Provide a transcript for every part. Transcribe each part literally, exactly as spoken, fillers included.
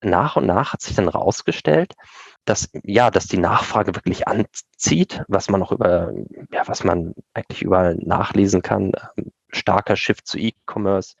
nach und nach hat sich dann rausgestellt, dass ja, dass die Nachfrage wirklich anzieht, was man auch über ja, was man eigentlich überall nachlesen kann, ähm, starker Shift zu E-Commerce.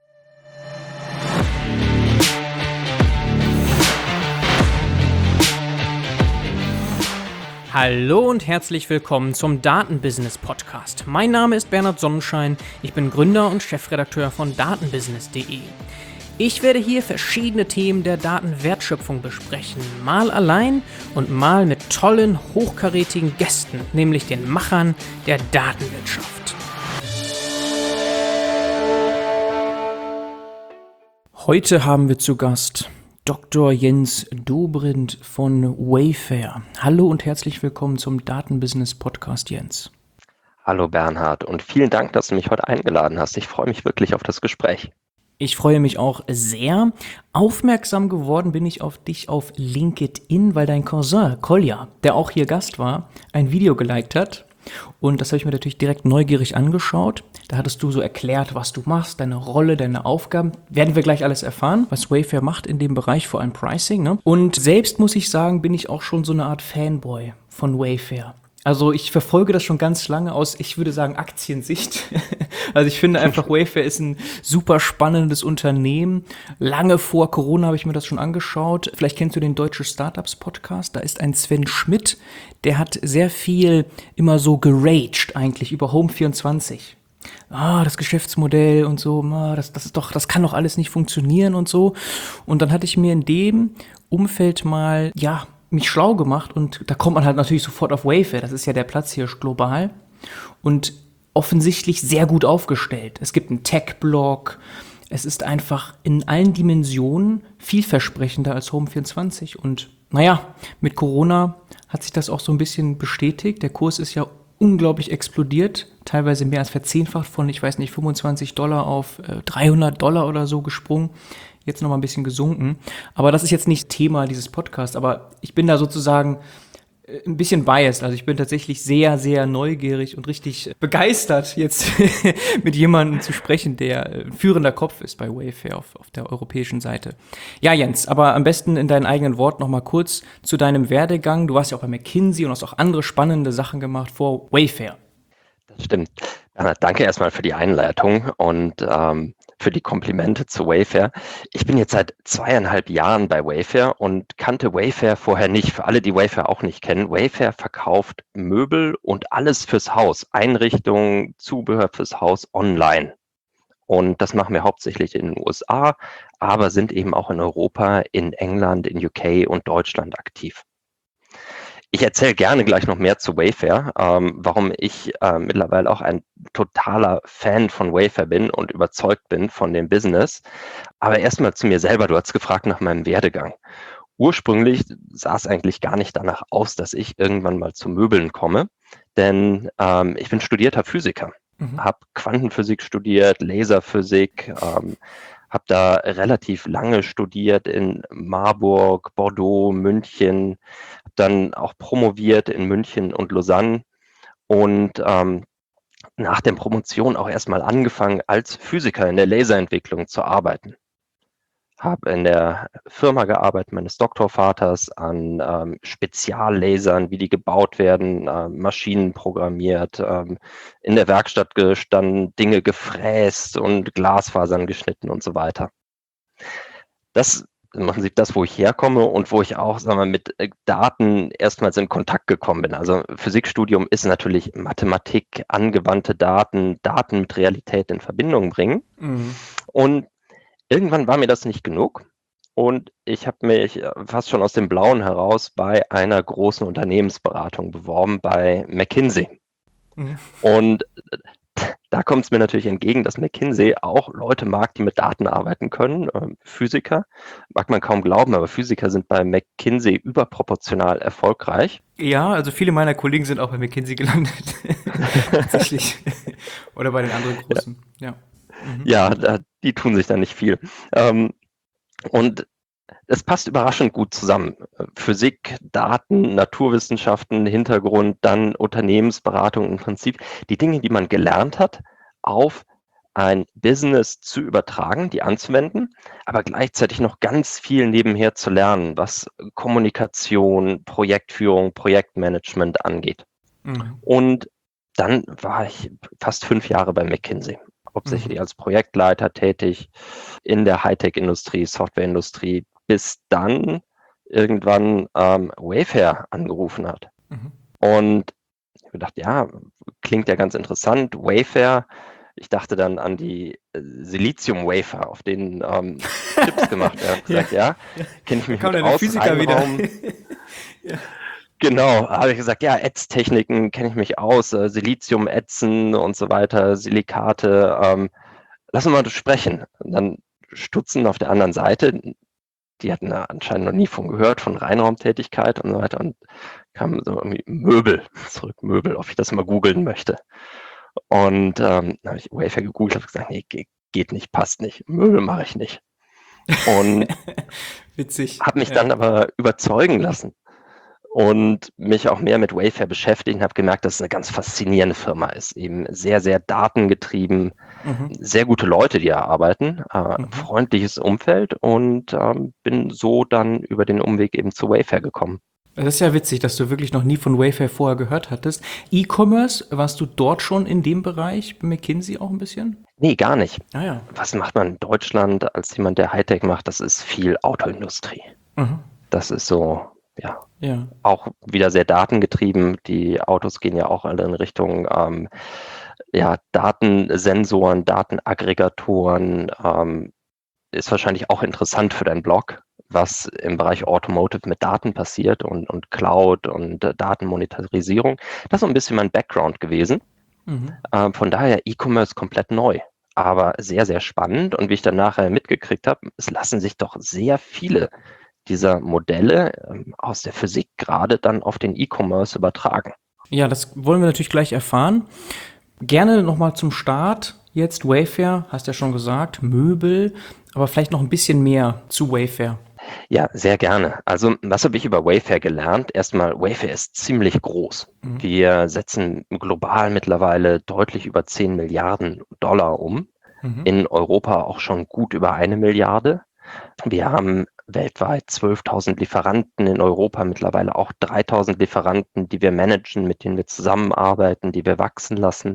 Hallo und herzlich willkommen zum Datenbusiness Podcast. Mein Name ist Bernhard Sonnenschein, ich bin Gründer und Chefredakteur von datenbusiness punkt de. Ich werde hier verschiedene Themen der Datenwertschöpfung besprechen, mal allein und mal mit tollen, hochkarätigen Gästen, nämlich den Machern der Datenwirtschaft. Heute haben wir zu Gast Doktor Jens Dobrindt von Wayfair. Hallo und herzlich willkommen zum Datenbusiness Podcast, Jens. Hallo Bernhard und vielen Dank, dass du mich heute eingeladen hast. Ich freue mich wirklich auf das Gespräch. Ich freue mich auch sehr. Aufmerksam geworden bin ich auf dich auf LinkedIn, weil dein Cousin Kolja, der auch hier Gast war, ein Video geliked hat. Und das habe ich mir natürlich direkt neugierig angeschaut. Da hattest du so erklärt, was du machst, deine Rolle, deine Aufgaben. Werden wir gleich alles erfahren, was Wayfair macht in dem Bereich, vor allem Pricing, ne? Und selbst muss ich sagen, bin ich auch schon so eine Art Fanboy von Wayfair. Also ich verfolge das schon ganz lange aus, ich würde sagen, Aktiensicht. Also ich finde einfach, Wayfair ist ein super spannendes Unternehmen. Lange vor Corona habe ich mir das schon angeschaut. Vielleicht kennst du den Deutsche Startups Podcast. Da ist ein Sven Schmidt, der hat sehr viel immer so geraged eigentlich über Home vierundzwanzig. Ah, das Geschäftsmodell und so, ah, das, das ist doch, das kann doch alles nicht funktionieren und so. Und dann hatte ich mir in dem Umfeld mal, ja, mich schlau gemacht und da kommt man halt natürlich sofort auf Wayfair. Das ist ja der Platzhirsch global und offensichtlich sehr gut aufgestellt. Es gibt einen Tech-Blog. Es ist einfach in allen Dimensionen vielversprechender als Home vierundzwanzig. Und naja, mit Corona hat sich das auch so ein bisschen bestätigt. Der Kurs ist ja unglaublich explodiert, teilweise mehr als verzehnfacht von, ich weiß nicht, fünfundzwanzig Dollar auf äh, dreihundert Dollar oder so gesprungen. Jetzt noch mal ein bisschen gesunken. Aber das ist jetzt nicht Thema dieses Podcasts. Aber ich bin da sozusagen ein bisschen biased. Also ich bin tatsächlich sehr, sehr neugierig und richtig begeistert, jetzt mit jemandem zu sprechen, der ein führender Kopf ist bei Wayfair auf, auf der europäischen Seite. Ja, Jens, aber am besten in deinen eigenen Worten noch mal kurz zu deinem Werdegang. Du warst ja auch bei McKinsey und hast auch andere spannende Sachen gemacht vor Wayfair. Das stimmt. Bernhard, danke erstmal für die Einleitung und ähm, für die Komplimente zu Wayfair. Ich bin jetzt seit zweieinhalb Jahren bei Wayfair und kannte Wayfair vorher nicht. Für alle, die Wayfair auch nicht kennen, Wayfair verkauft Möbel und alles fürs Haus, Einrichtungen, Zubehör fürs Haus online. Und das machen wir hauptsächlich in den U S A, aber sind eben auch in Europa, in England, in U K und Deutschland aktiv. Ich erzähle gerne gleich noch mehr zu Wayfair, ähm, warum ich äh, mittlerweile auch ein totaler Fan von Wayfair bin und überzeugt bin von dem Business. Aber erstmal zu mir selber, du hast gefragt nach meinem Werdegang. Ursprünglich sah es eigentlich gar nicht danach aus, dass ich irgendwann mal zu Möbeln komme, denn ähm, ich bin studierter Physiker, mhm. habe Quantenphysik studiert, Laserphysik, ähm, habe da relativ lange studiert in Marburg, Bordeaux, München, habe dann auch promoviert in München und Lausanne und ähm, nach der Promotion auch erstmal angefangen, als Physiker in der Laserentwicklung zu arbeiten. Habe in der Firma gearbeitet meines Doktorvaters an ähm, Speziallasern, wie die gebaut werden, äh, Maschinen programmiert, ähm, in der Werkstatt gestanden, Dinge gefräst und Glasfasern geschnitten und so weiter. Das machen Sie das, wo ich herkomme und wo ich auch, sagen wir, mit Daten erstmals in Kontakt gekommen bin. Also Physikstudium ist natürlich Mathematik, angewandte Daten, Daten mit Realität in Verbindung bringen. Mhm. Und irgendwann war mir das nicht genug und ich habe mich fast schon aus dem Blauen heraus bei einer großen Unternehmensberatung beworben, bei McKinsey. Mhm. Und da kommt es mir natürlich entgegen, dass McKinsey auch Leute mag, die mit Daten arbeiten können. Physiker, mag man kaum glauben, aber Physiker sind bei McKinsey überproportional erfolgreich. Ja, also viele meiner Kollegen sind auch bei McKinsey gelandet. Tatsächlich. Oder bei den anderen großen, ja. ja. Mhm. Ja, da, die tun sich da nicht viel. Ähm, und es passt überraschend gut zusammen. Physik, Daten, Naturwissenschaften, Hintergrund, dann Unternehmensberatung im Prinzip. Die Dinge, die man gelernt hat, auf ein Business zu übertragen, die anzuwenden, aber gleichzeitig noch ganz viel nebenher zu lernen, was Kommunikation, Projektführung, Projektmanagement angeht. Mhm. Und dann war ich fast fünf Jahre bei McKinsey, hauptsächlich Mhm. als Projektleiter tätig in der Hightech-Industrie, Softwareindustrie, bis dann irgendwann ähm, Wayfair angerufen hat. Mhm. Und ich habe gedacht, ja, klingt ja ganz interessant, Wayfair. Ich dachte dann an die äh, Silizium-Wafer, auf denen ähm, Chips gemacht werden. Ich habe Ja, gesagt, ja, ja, kenne ich da mich kam mit dann der aus, Physiker wieder. Reinraum. Ja. Genau, habe ich gesagt, ja, Ätztechniken kenne ich mich aus, äh, Silizium ätzen und so weiter, Silikate. Ähm, lass uns mal sprechen. Und dann stutzen auf der anderen Seite, die hatten da anscheinend noch nie von gehört, von Reinraumtätigkeit und so weiter, und kamen so irgendwie Möbel zurück, Möbel, ob ich das mal googeln möchte. Und ähm, dann habe ich Wayfair gegoogelt, habe gesagt, nee, ge- geht nicht, passt nicht, Möbel mache ich nicht. Und Witzig. habe mich Ja. dann aber überzeugen lassen und mich auch mehr mit Wayfair beschäftigt und habe gemerkt, dass es eine ganz faszinierende Firma ist. Eben sehr, sehr datengetrieben, Mhm. sehr gute Leute, die da arbeiten, äh, Mhm. freundliches Umfeld, und ähm, bin so dann über den Umweg eben zu Wayfair gekommen. Das ist ja witzig, dass du wirklich noch nie von Wayfair vorher gehört hattest. E-Commerce, warst du dort schon in dem Bereich bei McKinsey auch ein bisschen? Nee, gar nicht. Ah ja. Was macht man in Deutschland als jemand, der Hightech macht? Das ist viel Autoindustrie. Mhm. Das ist so, ja, Ja. auch wieder sehr datengetrieben. Die Autos gehen ja auch alle in Richtung ähm, ja, Datensensoren, Datenaggregatoren. Ähm, ist wahrscheinlich auch interessant für deinen Blog, was im Bereich Automotive mit Daten passiert und, und Cloud und äh, Datenmonetarisierung. Das ist so ein bisschen mein Background gewesen. Mhm. Ähm, von daher E-Commerce komplett neu, aber sehr, sehr spannend. Und wie ich dann nachher mitgekriegt habe, es lassen sich doch sehr viele dieser Modelle ähm, aus der Physik gerade dann auf den E-Commerce übertragen. Ja, das wollen wir natürlich gleich erfahren. Gerne nochmal zum Start. Jetzt Wayfair, hast ja schon gesagt, Möbel, aber vielleicht noch ein bisschen mehr zu Wayfair. Ja, sehr gerne. Also, was habe ich über Wayfair gelernt? Erstmal, Wayfair ist ziemlich groß. Mhm. Wir setzen global mittlerweile deutlich über zehn Milliarden Dollar um. Mhm. In Europa auch schon gut über eine Milliarde. Wir haben weltweit zwölftausend Lieferanten, in Europa mittlerweile auch dreitausend Lieferanten, die wir managen, mit denen wir zusammenarbeiten, die wir wachsen lassen,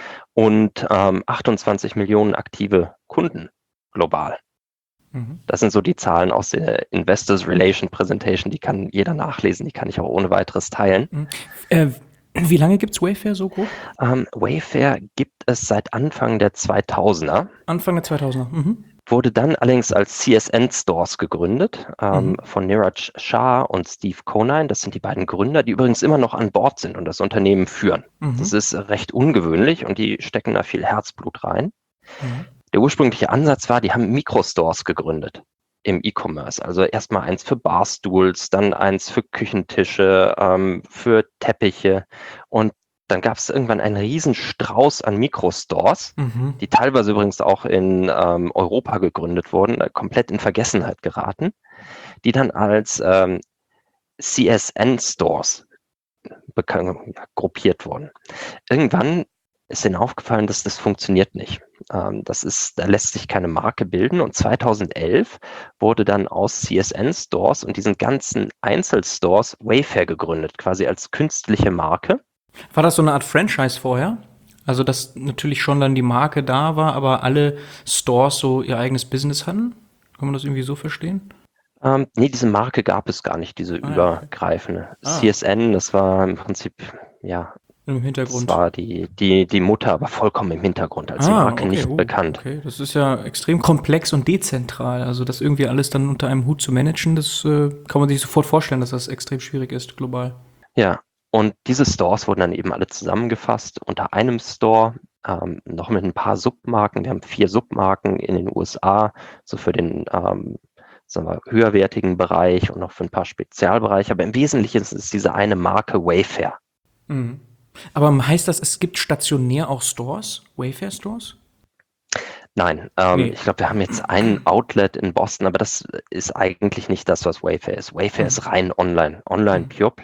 und ähm, achtundzwanzig Millionen aktive Kunden global. Mhm. Das sind so die Zahlen aus der Investors Relation Presentation, die kann jeder nachlesen, die kann ich auch ohne weiteres teilen. Mhm. Äh, wie lange gibt's Wayfair so grob? Ähm, Wayfair gibt es seit Anfang der zweitausender. Anfang der zweitausender. Mhm. Wurde dann allerdings als C S N Stores gegründet, ähm, Mhm. von Niraj Shah und Steve Conine. Das sind die beiden Gründer, die übrigens immer noch an Bord sind und das Unternehmen führen. Mhm. Das ist recht ungewöhnlich und die stecken da viel Herzblut rein. Mhm. Der ursprüngliche Ansatz war, die haben Mikrostores gegründet im E-Commerce. Also erstmal eins für Barstools, dann eins für Küchentische, ähm, für Teppiche, und dann gab es irgendwann einen riesen Strauß an Mikrostores, Mhm. die teilweise übrigens auch in ähm, Europa gegründet wurden, äh, komplett in Vergessenheit geraten, die dann als ähm, C S N-Stores ja, gruppiert wurden. Irgendwann ist ihnen aufgefallen, dass das funktioniert nicht. Ähm, das ist, da lässt sich keine Marke bilden, und zweitausendelf wurde dann aus C S N-Stores und diesen ganzen Einzelstores Wayfair gegründet, quasi als künstliche Marke. War das so eine Art Franchise vorher? Also, dass natürlich schon dann die Marke da war, aber alle Stores so ihr eigenes Business hatten? Kann man das irgendwie so verstehen? Ähm, nee, diese Marke gab es gar nicht, diese Ah ja, okay. übergreifende. Ah, C S N, das war im Prinzip, ja, im das Hintergrund. war die, die, die Mutter, aber vollkommen im Hintergrund, als die Ah, Marke okay, nicht oh, bekannt. okay. Das ist ja extrem komplex und dezentral. Also das irgendwie alles dann unter einem Hut zu managen, das äh, kann man sich sofort vorstellen, dass das extrem schwierig ist, global. Ja, und diese Stores wurden dann eben alle zusammengefasst unter einem Store, ähm, noch mit ein paar Submarken. Wir haben vier Submarken in den U S A, so für den ähm, sagen wir, höherwertigen Bereich und noch für ein paar Spezialbereiche. Aber im Wesentlichen ist es diese eine Marke Wayfair. Mhm. Aber heißt das, es gibt stationär auch Stores, Wayfair-Stores? Nein, ähm, Nee. ich glaube, wir haben jetzt ein Outlet in Boston, aber das ist eigentlich nicht das, was Wayfair ist. Wayfair Mhm. ist rein online, online Mhm. Pure Play.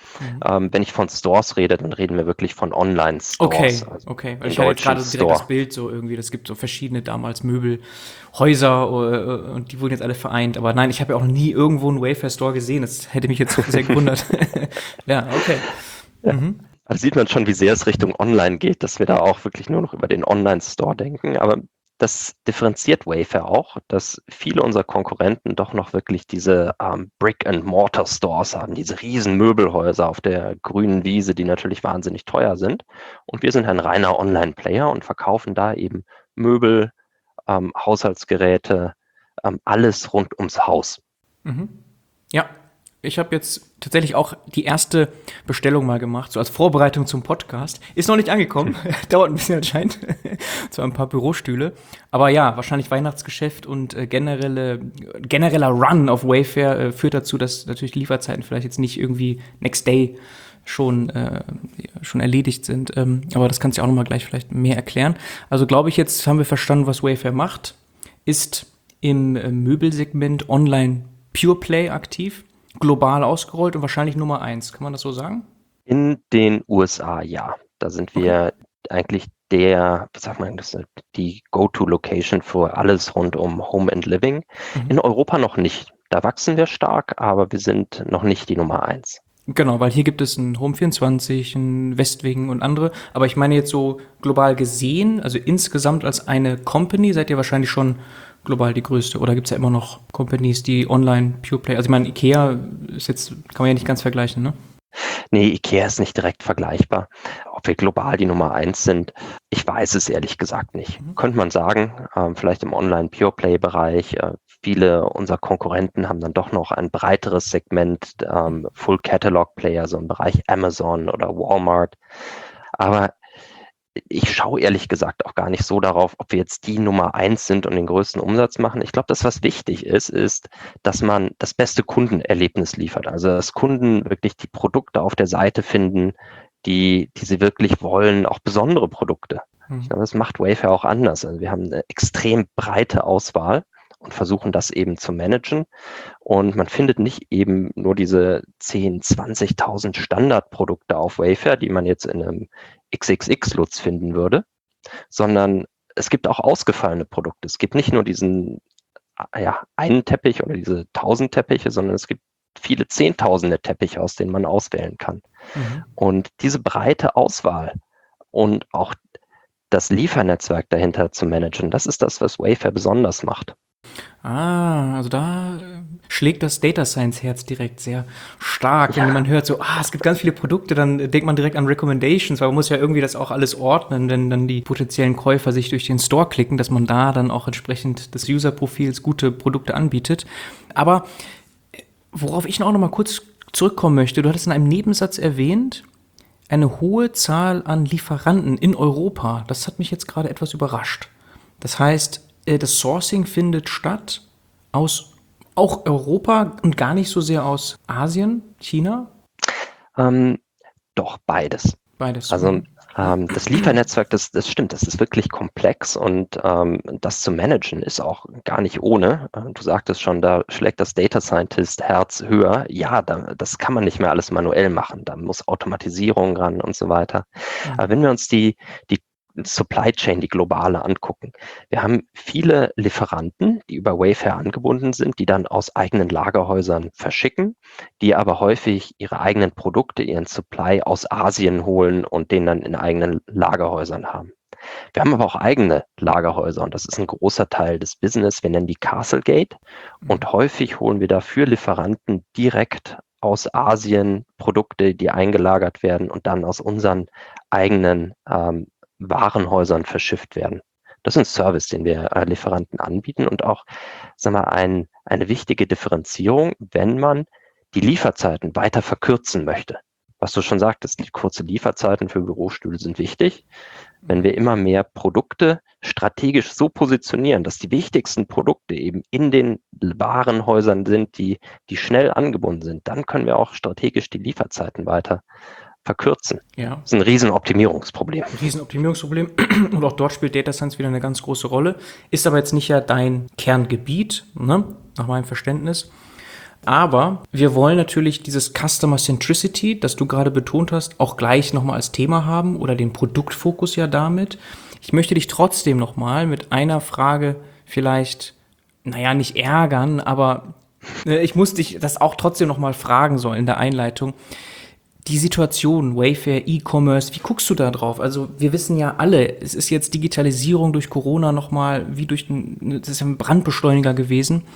Mhm. Ähm, wenn ich von Stores rede, dann reden wir wirklich von Okay, Online-Stores. Also okay. Weil einen ich hatte jetzt deutschen gerade so direkt das Store. Bild so irgendwie, das gibt so verschiedene damals Möbelhäuser äh, und die wurden jetzt alle vereint. Aber nein, ich habe ja auch noch nie irgendwo einen Wayfair Store gesehen. Das hätte mich jetzt sehr gewundert. Ja, okay. Ja. Mhm. Also sieht man schon, wie sehr es Richtung Online geht, dass wir da auch wirklich nur noch über den Online-Store denken. Aber das differenziert Wayfair auch, dass viele unserer Konkurrenten doch noch wirklich diese ähm, Brick-and-Mortar-Stores haben, diese riesen Möbelhäuser auf der grünen Wiese, die natürlich wahnsinnig teuer sind. Und wir sind ein reiner Online-Player und verkaufen da eben Möbel, ähm, Haushaltsgeräte, ähm, alles rund ums Haus. Mhm. Ja, ich habe jetzt tatsächlich auch die erste Bestellung mal gemacht, so als Vorbereitung zum Podcast. Ist noch nicht angekommen, dauert ein bisschen anscheinend. Zwar ein paar Bürostühle. Aber ja, wahrscheinlich Weihnachtsgeschäft und äh, generelle, genereller Run auf Wayfair äh, führt dazu, dass natürlich Lieferzeiten vielleicht jetzt nicht irgendwie Next Day schon, äh, schon erledigt sind. Ähm, aber das kannst du auch noch mal gleich vielleicht mehr erklären. Also glaube ich, jetzt haben wir verstanden, was Wayfair macht. Ist im äh, Möbelsegment online Pure Play aktiv, global ausgerollt und wahrscheinlich Nummer eins. Kann man das so sagen? In den U S A, ja. Da sind Okay. wir eigentlich der, was sagt man, das ist die Go-to-Location für alles rund um Home and Living. In Mhm. Europa noch nicht. Da wachsen wir stark, aber wir sind noch nicht die Nummer eins. Genau, weil hier gibt es ein Home vierundzwanzig, ein Westwing und andere. Aber ich meine jetzt so global gesehen, also insgesamt als eine Company, seid ihr wahrscheinlich schon global die größte. Oder gibt es ja immer noch Companies, die online Pure Play, also ich meine, Ikea ist jetzt, kann man ja nicht ganz vergleichen, ne? Nee, IKEA ist nicht direkt vergleichbar. Ob wir global die Nummer eins sind, ich weiß es ehrlich gesagt nicht. Mhm. Könnte man sagen, ähm, vielleicht im Online-Pure-Play-Bereich. Äh, viele unserer Konkurrenten haben dann doch noch ein breiteres Segment, ähm, Full-Catalog-Player, so im Bereich Amazon oder Walmart. Aber ich schaue ehrlich gesagt auch gar nicht so darauf, ob wir jetzt die Nummer eins sind und den größten Umsatz machen. Ich glaube, das, was wichtig ist, ist, dass man das beste Kundenerlebnis liefert. Also, dass Kunden wirklich die Produkte auf der Seite finden, die, die sie wirklich wollen, auch besondere Produkte. Ich Mhm. glaube, das macht Wayfair auch anders. Also wir haben eine extrem breite Auswahl und versuchen das eben zu managen. Und man findet nicht eben nur diese zehn, zwanzigtausend Standardprodukte auf Wayfair, die man jetzt in einem X X X-Lutz finden würde, sondern es gibt auch ausgefallene Produkte. Es gibt nicht nur diesen ja, einen Teppich oder diese tausend Teppiche, sondern es gibt viele Zehntausende Teppiche, aus denen man auswählen kann. Mhm. Und diese breite Auswahl und auch das Liefernetzwerk dahinter zu managen, das ist das, was Wayfair besonders macht. Ah, also da äh, schlägt das Data Science Herz direkt sehr stark, wenn Ja, man hört so, ah, es gibt ganz viele Produkte, dann äh, denkt man direkt an Recommendations, weil man muss ja irgendwie das auch alles ordnen, wenn dann die potenziellen Käufer sich durch den Store klicken, dass man da dann auch entsprechend des User-Profils gute Produkte anbietet. Aber äh, worauf ich auch noch mal kurz zurückkommen möchte, du hattest in einem Nebensatz erwähnt, eine hohe Zahl an Lieferanten in Europa. Das hat mich jetzt gerade etwas überrascht. Das heißt, äh, das Sourcing findet statt aus auch Europa und gar nicht so sehr aus Asien, China? ähm, doch beides. Beides. Also Mhm. ähm, das Liefernetzwerk, das, das stimmt, das ist wirklich komplex und ähm, das zu managen ist auch gar nicht ohne. Äh, Du sagtest schon, da schlägt das Data Scientist Herz höher. Ja, da, das kann man nicht mehr alles manuell machen. Da muss Automatisierung ran und so weiter. Aber Mhm. wenn wir uns die, die Supply Chain, die globale angucken, wir haben viele Lieferanten, die über Wayfair angebunden sind, die dann aus eigenen Lagerhäusern verschicken, die aber häufig ihre eigenen Produkte, ihren Supply aus Asien holen und den dann in eigenen Lagerhäusern haben. Wir haben aber auch eigene Lagerhäuser und das ist ein großer Teil des Business. Wir nennen die Castlegate Mhm. und häufig holen wir dafür Lieferanten direkt aus Asien Produkte, die eingelagert werden und dann aus unseren eigenen ähm, Warenhäusern verschifft werden. Das ist ein Service, den wir äh, Lieferanten anbieten und auch, sagen wir, ein, eine wichtige Differenzierung, wenn man die Lieferzeiten weiter verkürzen möchte. Was du schon sagtest, die kurze Lieferzeiten für Bürostühle sind wichtig. Wenn wir immer mehr Produkte strategisch so positionieren, dass die wichtigsten Produkte eben in den Warenhäusern sind, die, die schnell angebunden sind, dann können wir auch strategisch die Lieferzeiten weiter verkürzen. Ja, Das ist ein Riesenoptimierungsproblem. Riesenoptimierungsproblem. Und auch dort spielt Data Science wieder eine ganz große Rolle. Ist aber jetzt nicht ja dein Kerngebiet, ne? Nach meinem Verständnis. Aber wir wollen natürlich dieses Customer Centricity, das du gerade betont hast, auch gleich nochmal als Thema haben oder den Produktfokus ja damit. Ich möchte dich trotzdem nochmal mit einer Frage vielleicht, naja, nicht ärgern, aber äh, ich muss dich das auch trotzdem nochmal fragen sollen in der Einleitung. Die Situation, Wayfair, E-Commerce, wie guckst du da drauf? Also wir wissen ja alle, es ist jetzt Digitalisierung durch Corona nochmal wie durch ein, das ist ja ein Brandbeschleuniger gewesen.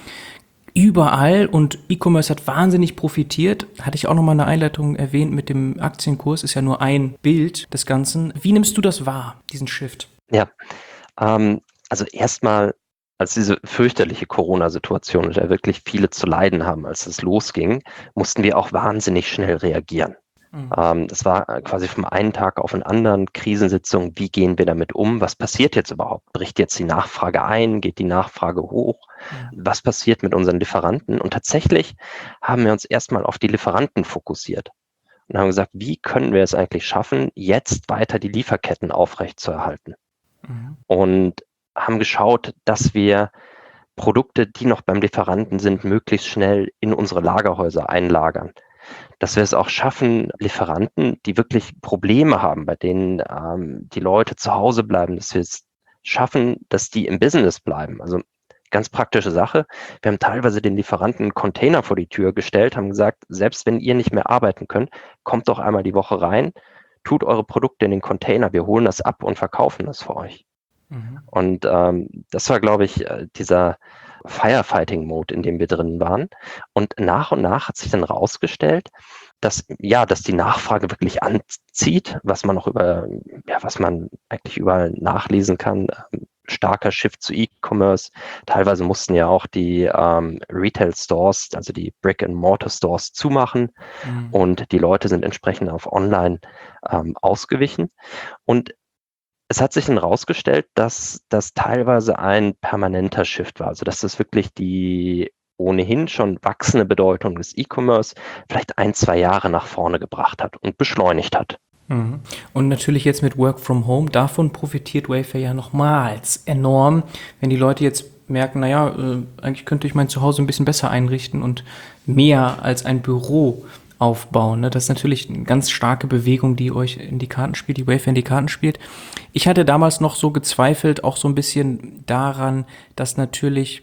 Überall und E-Commerce hat wahnsinnig profitiert. Hatte ich auch nochmal in der Einleitung erwähnt mit dem Aktienkurs, ist ja nur ein Bild des Ganzen. Wie nimmst du das wahr, diesen Shift? Ja, ähm, also erstmal, als diese fürchterliche Corona-Situation, in der wirklich viele zu leiden haben, als es losging, mussten wir auch wahnsinnig schnell reagieren. Mhm. Ähm, das war äh, quasi vom einen Tag auf den anderen Krisensitzung. Wie gehen wir damit um? Was passiert jetzt überhaupt? Bricht jetzt die Nachfrage ein? Geht die Nachfrage hoch? Mhm. Was passiert mit unseren Lieferanten? Und tatsächlich haben wir uns erstmal auf die Lieferanten fokussiert und haben gesagt, wie können wir es eigentlich schaffen, jetzt weiter die Lieferketten aufrechtzuerhalten? Mhm. Und haben geschaut, dass wir Produkte, die noch beim Lieferanten sind, möglichst schnell in unsere Lagerhäuser einlagern. Dass wir es auch schaffen, Lieferanten, die wirklich Probleme haben, bei denen ähm, die Leute zu Hause bleiben, dass wir es schaffen, dass die im Business bleiben. Also ganz praktische Sache. Wir haben teilweise den Lieferanten einen Container vor die Tür gestellt, haben gesagt, selbst wenn ihr nicht mehr arbeiten könnt, kommt doch einmal die Woche rein, tut eure Produkte in den Container, wir holen das ab und verkaufen das für euch. Mhm. Und ähm, das war, glaube ich, äh, dieser Firefighting-Mode, in dem wir drin waren. Und nach und nach hat sich dann rausgestellt, dass, ja, dass die Nachfrage wirklich anzieht, was man auch über, ja, was man eigentlich überall nachlesen kann. Ähm, starker Shift zu E-Commerce. Teilweise mussten ja auch die ähm, Retail-Stores, also die Brick-and-Mortar-Stores zumachen Mhm. und die Leute sind entsprechend auf Online ähm, ausgewichen. Und es hat sich dann rausgestellt, dass das teilweise ein permanenter Shift war. Also dass das wirklich die ohnehin schon wachsende Bedeutung des E-Commerce vielleicht ein, zwei Jahre nach vorne gebracht hat und beschleunigt hat. Mhm. Und natürlich jetzt mit Work from Home, davon profitiert Wayfair ja nochmals enorm, wenn die Leute jetzt merken, naja, äh, eigentlich könnte ich mein Zuhause ein bisschen besser einrichten und mehr als ein Büro aufbauen. Ne? Das ist natürlich eine ganz starke Bewegung, die euch in die Karten spielt, die Wayfair in die Karten spielt. Ich hatte damals noch so gezweifelt, auch so ein bisschen daran, dass natürlich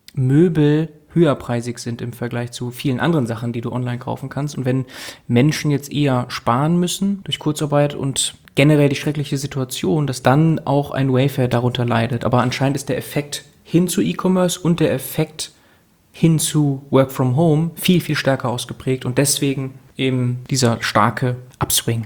Möbel höherpreisig sind im Vergleich zu vielen anderen Sachen, die du online kaufen kannst. Und wenn Menschen jetzt eher sparen müssen durch Kurzarbeit und generell die schreckliche Situation, dass dann auch ein Wayfair darunter leidet. Aber anscheinend ist der Effekt hin zu E-Commerce und der Effekt hin zu Work from Home viel, viel stärker ausgeprägt und deswegen eben dieser starke Upswing.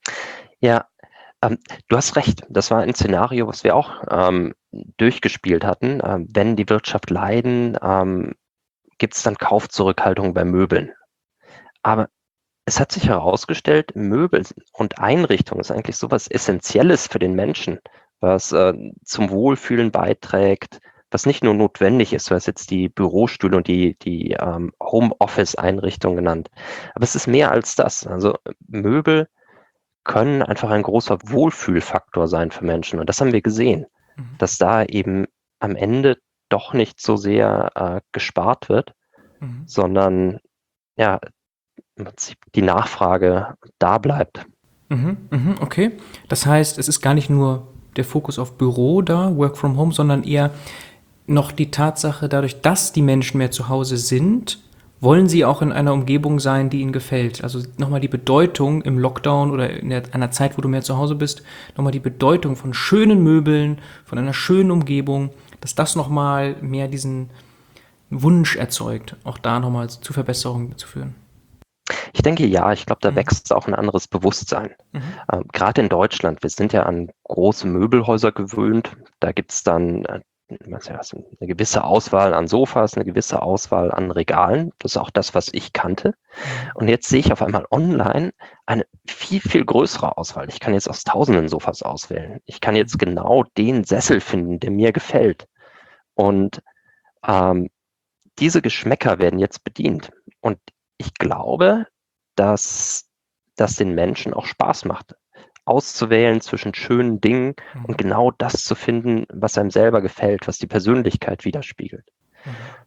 Ja, ähm, du hast recht. Das war ein Szenario, was wir auch ähm, durchgespielt hatten. Ähm, wenn die Wirtschaft leiden, ähm, gibt es dann Kaufzurückhaltung bei Möbeln. Aber es hat sich herausgestellt, Möbel und Einrichtung ist eigentlich so was Essentielles für den Menschen, was äh, zum Wohlfühlen beiträgt, was nicht nur notwendig ist. Du hast jetzt die Bürostühle und die, die ähm, Homeoffice-Einrichtung genannt. Aber es ist mehr als das. Also Möbel können einfach ein großer Wohlfühlfaktor sein für Menschen. Und das haben wir gesehen, Mhm. dass da eben am Ende doch nicht so sehr äh, gespart wird, Mhm. sondern ja, im Prinzip die Nachfrage da bleibt. Mhm, mhm, okay. Das heißt, es ist gar nicht nur der Fokus auf Büro da, Work from Home, sondern eher noch die Tatsache, dadurch, dass die Menschen mehr zu Hause sind, wollen sie auch in einer Umgebung sein, die ihnen gefällt. Also nochmal die Bedeutung im Lockdown oder in der, einer Zeit, wo du mehr zu Hause bist, nochmal die Bedeutung von schönen Möbeln, von einer schönen Umgebung, dass das nochmal mehr diesen Wunsch erzeugt, auch da nochmal zu Verbesserungen zu führen. Ich denke, ja, ich glaube, da Mhm. wächst auch ein anderes Bewusstsein. Mhm. Ähm, gerade in Deutschland, wir sind ja an große Möbelhäuser gewöhnt. Da gibt es dann äh, was ja, so eine gewisse Auswahl an Sofas, eine gewisse Auswahl an Regalen. Das ist auch das, was ich kannte. Mhm. Und jetzt sehe ich auf einmal online eine viel, viel größere Auswahl. Ich kann jetzt aus tausenden Sofas auswählen. Ich kann jetzt genau den Sessel finden, der mir gefällt. Und ähm, diese Geschmäcker werden jetzt bedient. Und ich glaube, dass das den Menschen auch Spaß macht, auszuwählen zwischen schönen Dingen und Mhm. genau das zu finden, was einem selber gefällt, was die Persönlichkeit widerspiegelt. Mhm.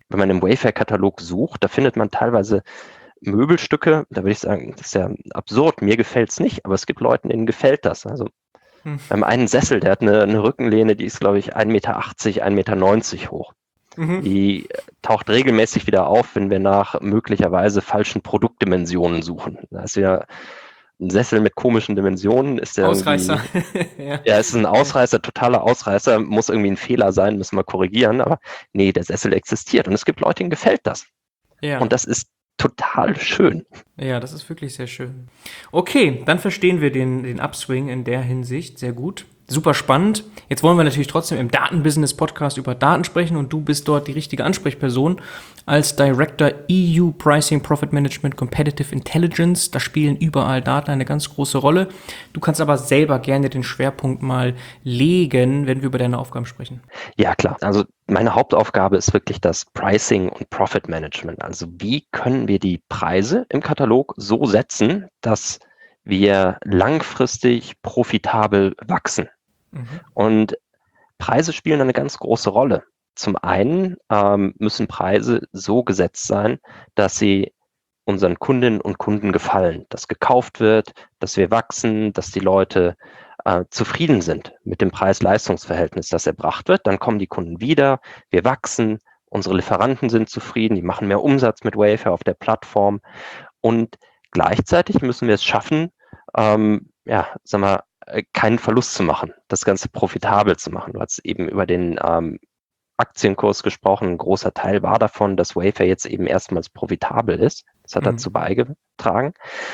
wenn man im Wayfair-Katalog sucht, da findet man teilweise Möbelstücke, da würde ich sagen, das ist ja absurd, mir gefällt es nicht, aber es gibt Leuten, denen gefällt das. Also Hm. wir haben einen Sessel, der hat eine, eine Rückenlehne, die ist, glaube ich, ein Meter achtzig, ein Meter neunzig hoch. Mhm. Die taucht regelmäßig wieder auf, wenn wir nach möglicherweise falschen Produktdimensionen suchen. Da ist ja ein Sessel mit komischen Dimensionen, ist der Ausreißer. irgendwie, Ja. ja, ist ein Ausreißer, totaler Ausreißer, muss irgendwie ein Fehler sein, müssen wir korrigieren, aber nee, der Sessel existiert und es gibt Leute, denen gefällt das. Ja. Und das ist total schön. Ja, das ist wirklich sehr schön. Okay, dann verstehen wir den, den Upswing in der Hinsicht sehr gut. Super spannend. Jetzt wollen wir natürlich trotzdem im Datenbusiness-Podcast über Daten sprechen und du bist dort die richtige Ansprechperson als Director E U Pricing, Profit Management, Competitive Intelligence. Da spielen überall Daten eine ganz große Rolle. Du kannst aber selber gerne den Schwerpunkt mal legen, wenn wir über deine Aufgaben sprechen. Ja, klar. Also meine Hauptaufgabe ist wirklich das Pricing und Profit Management. Also wie können wir die Preise im Katalog so setzen, dass wir langfristig profitabel wachsen? Mhm. Und Preise spielen eine ganz große Rolle. Zum einen ähm, müssen Preise so gesetzt sein, dass sie unseren Kundinnen und Kunden gefallen, dass gekauft wird, dass wir wachsen, dass die Leute äh, zufrieden sind mit dem Preis-Leistungs-Verhältnis, das erbracht wird. Dann kommen die Kunden wieder, wir wachsen, unsere Lieferanten sind zufrieden, die machen mehr Umsatz mit Wayfair auf der Plattform und gleichzeitig müssen wir es schaffen, ähm, ja, sag mal, keinen Verlust zu machen, das Ganze profitabel zu machen. Du hast eben über den ähm, Aktienkurs gesprochen. Ein großer Teil war davon, dass Wayfair jetzt eben erstmals profitabel ist. Das hat Mhm. dazu beigetragen.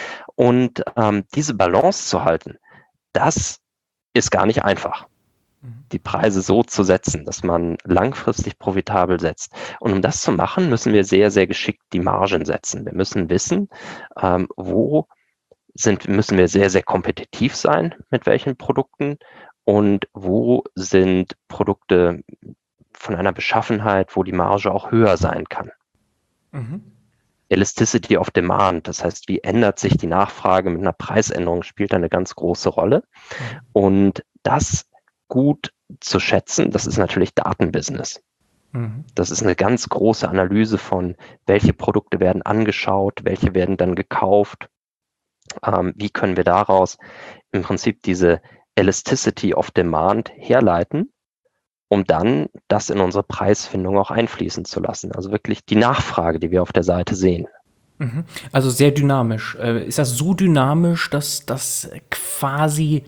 Und ähm, diese Balance zu halten, das ist gar nicht einfach. Mhm. Die Preise so zu setzen, dass man langfristig profitabel setzt. Und um das zu machen, müssen wir sehr, sehr geschickt die Margen setzen. Wir müssen wissen, ähm, wo sind, müssen wir sehr, sehr kompetitiv sein mit welchen Produkten und wo sind Produkte von einer Beschaffenheit, wo die Marge auch höher sein kann. Mhm. Elasticity of Demand, das heißt, wie ändert sich die Nachfrage mit einer Preisänderung, spielt eine ganz große Rolle. Mhm. Und das gut zu schätzen, das ist natürlich Datenbusiness. Mhm. Das ist eine ganz große Analyse von, welche Produkte werden angeschaut, welche werden dann gekauft. Ähm, wie können wir daraus im Prinzip diese Elasticity of Demand herleiten, um dann das in unsere Preisfindung auch einfließen zu lassen. Also wirklich die Nachfrage, die wir auf der Seite sehen. Mhm. Also sehr dynamisch. Äh, Ist das so dynamisch, dass das quasi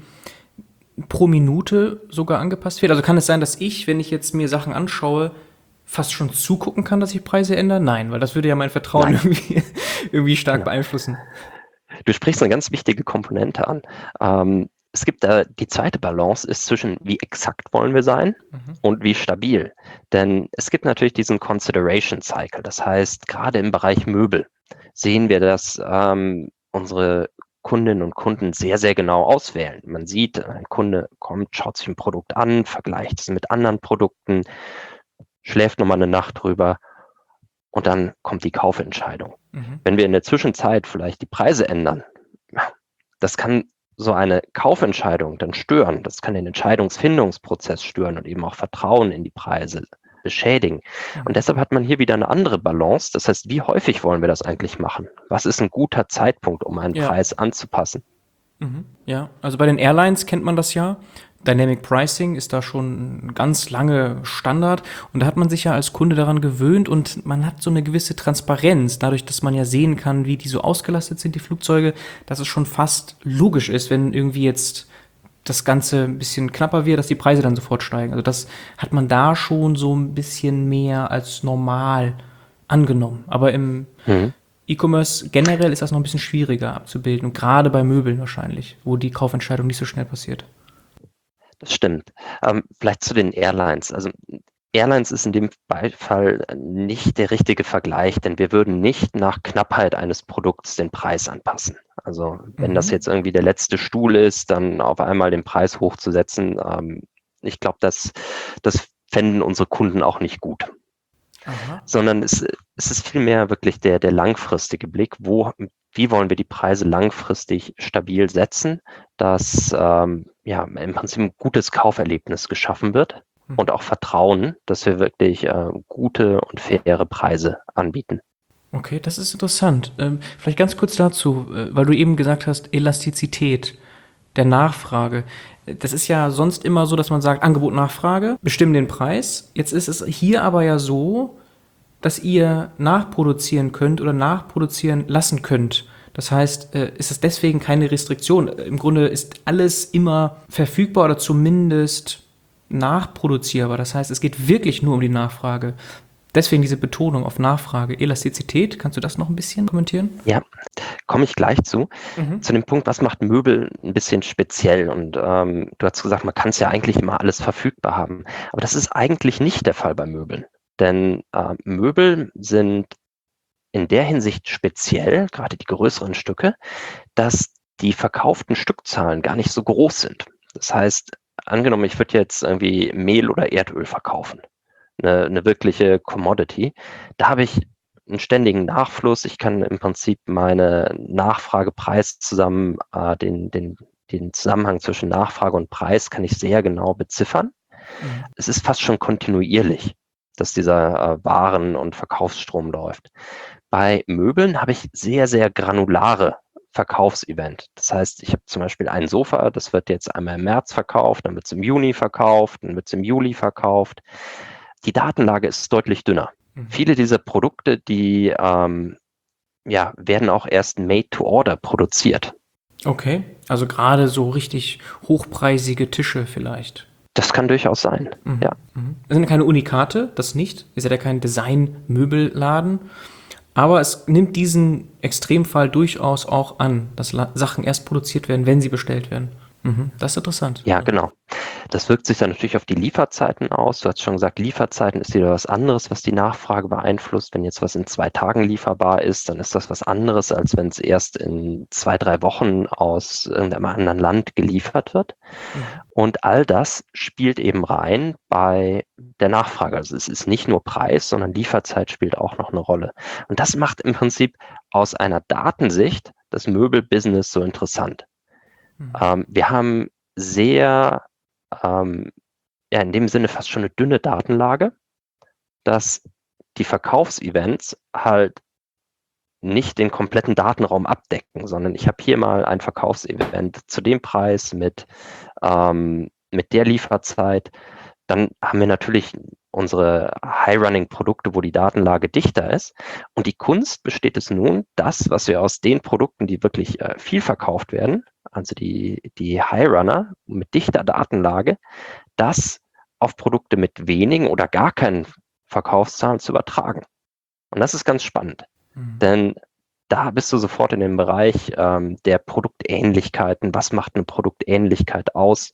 pro Minute sogar angepasst wird? Also kann es sein, dass ich, wenn ich jetzt mir Sachen anschaue, fast schon zugucken kann, dass sich Preise ändern? Nein, weil das würde ja mein Vertrauen irgendwie, irgendwie stark Genau. beeinflussen. Du sprichst eine ganz wichtige Komponente an. Ähm, es gibt da die zweite Balance ist zwischen, wie exakt wollen wir sein Mhm. und wie stabil. Denn es gibt natürlich diesen Consideration Cycle. Das heißt, gerade im Bereich Möbel sehen wir, dass ähm, unsere Kundinnen und Kunden sehr, sehr genau auswählen. Man sieht, ein Kunde kommt, schaut sich ein Produkt an, vergleicht es mit anderen Produkten, schläft nochmal eine Nacht drüber und dann kommt die Kaufentscheidung. Mhm. Wenn wir in der Zwischenzeit vielleicht die Preise ändern, das kann so eine Kaufentscheidung dann stören. Das kann den Entscheidungsfindungsprozess stören und eben auch Vertrauen in die Preise beschädigen. Mhm. Und deshalb hat man hier wieder eine andere Balance. Das heißt, wie häufig wollen wir das eigentlich machen? Was ist ein guter Zeitpunkt, um einen Ja. Preis anzupassen? Mhm. Ja, also bei den Airlines kennt man das ja. Dynamic Pricing ist da schon ganz lange Standard und da hat man sich ja als Kunde daran gewöhnt und man hat so eine gewisse Transparenz, dadurch, dass man ja sehen kann, wie die so ausgelastet sind, die Flugzeuge, dass es schon fast logisch ist, wenn irgendwie jetzt das Ganze ein bisschen knapper wird, dass die Preise dann sofort steigen. Also das hat man da schon so ein bisschen mehr als normal angenommen. Aber im Mhm. E-Commerce generell ist das noch ein bisschen schwieriger abzubilden und gerade bei Möbeln wahrscheinlich, wo die Kaufentscheidung nicht so schnell passiert. Das stimmt. Ähm, vielleicht zu den Airlines. Also Airlines ist in dem Fall nicht der richtige Vergleich, denn wir würden nicht nach Knappheit eines Produkts den Preis anpassen. Also wenn Mhm. das jetzt irgendwie der letzte Stuhl ist, dann auf einmal den Preis hochzusetzen, ähm, ich glaube, das, das fänden unsere Kunden auch nicht gut. Aha. Sondern es, es ist vielmehr wirklich der, der langfristige Blick, wo, wie wollen wir die Preise langfristig stabil setzen, dass ähm, ja, im Prinzip ein gutes Kauferlebnis geschaffen wird und auch Vertrauen, dass wir wirklich äh, gute und faire Preise anbieten. Okay, das ist interessant. Ähm, vielleicht ganz kurz dazu, äh, weil du eben gesagt hast, Elastizität der Nachfrage. Das ist ja sonst immer so, dass man sagt, Angebot, Nachfrage, bestimmen den Preis. Jetzt ist es hier aber ja so, dass ihr nachproduzieren könnt oder nachproduzieren lassen könnt. Das heißt, äh, ist es deswegen keine Restriktion. Im Grunde ist alles immer verfügbar oder zumindest nachproduzierbar. Das heißt, es geht wirklich nur um die Nachfrage. Deswegen diese Betonung auf Nachfrage. Elastizität, kannst du das noch ein bisschen kommentieren? Ja, komme ich gleich zu. Mhm. Zu dem Punkt, was macht Möbel ein bisschen speziell? Und ähm, du hast gesagt, man kann es ja eigentlich immer alles verfügbar haben. Aber das ist eigentlich nicht der Fall bei Möbeln. Denn äh, Möbel sind in der Hinsicht speziell, gerade die größeren Stücke, dass die verkauften Stückzahlen gar nicht so groß sind. Das heißt, angenommen, ich würde jetzt irgendwie Mehl oder Erdöl verkaufen, eine, eine wirkliche Commodity, da habe ich einen ständigen Nachfluss. Ich kann im Prinzip meine Nachfrage-Preis zusammen, äh, den, den, den Zusammenhang zwischen Nachfrage und Preis kann ich sehr genau beziffern. Mhm. Es ist fast schon kontinuierlich, dass dieser äh, Waren- und Verkaufsstrom läuft. Bei Möbeln habe ich sehr, sehr granulare Verkaufsevent. Das heißt, ich habe zum Beispiel ein Sofa, das wird jetzt einmal im März verkauft, dann wird es im Juni verkauft, dann wird es im Juli verkauft. Die Datenlage ist deutlich dünner. Mhm. Viele dieser Produkte, die ähm, ja, werden auch erst made to order produziert. Okay, also gerade so richtig hochpreisige Tische vielleicht. Das kann durchaus sein. Mhm. Ja. Mhm. Es sind keine Unikate, das nicht. Ist ja kein Design-Möbelladen. Aber es nimmt diesen Extremfall durchaus auch an, dass La- Sachen erst produziert werden, wenn sie bestellt werden. Mhm. Das ist interessant. Ja, genau. Das wirkt sich dann natürlich auf die Lieferzeiten aus. Du hast schon gesagt, Lieferzeiten ist wieder was anderes, was die Nachfrage beeinflusst. Wenn jetzt was in zwei Tagen lieferbar ist, dann ist das was anderes, als wenn es erst in zwei, drei Wochen aus irgendeinem anderen Land geliefert wird. Mhm. Und all das spielt eben rein bei der Nachfrage. Also es ist nicht nur Preis, sondern Lieferzeit spielt auch noch eine Rolle. Und das macht im Prinzip aus einer Datensicht das Möbelbusiness so interessant. Mhm. Ähm, wir haben sehr, ähm, ja, in dem Sinne fast schon eine dünne Datenlage, dass die Verkaufsevents halt nicht den kompletten Datenraum abdecken, sondern ich habe hier mal ein Verkaufsevent zu dem Preis mit, ähm, mit der Lieferzeit. Dann haben wir natürlich unsere High-Running-Produkte, wo die Datenlage dichter ist. Und die Kunst besteht es nun, das, was wir aus den Produkten, die wirklich äh, viel verkauft werden, also die, die High-Runner mit dichter Datenlage, das auf Produkte mit wenigen oder gar keinen Verkaufszahlen zu übertragen. Und das ist ganz spannend, Mhm. denn da bist du sofort in dem Bereich ähm, der Produktähnlichkeiten. Was macht eine Produktähnlichkeit aus?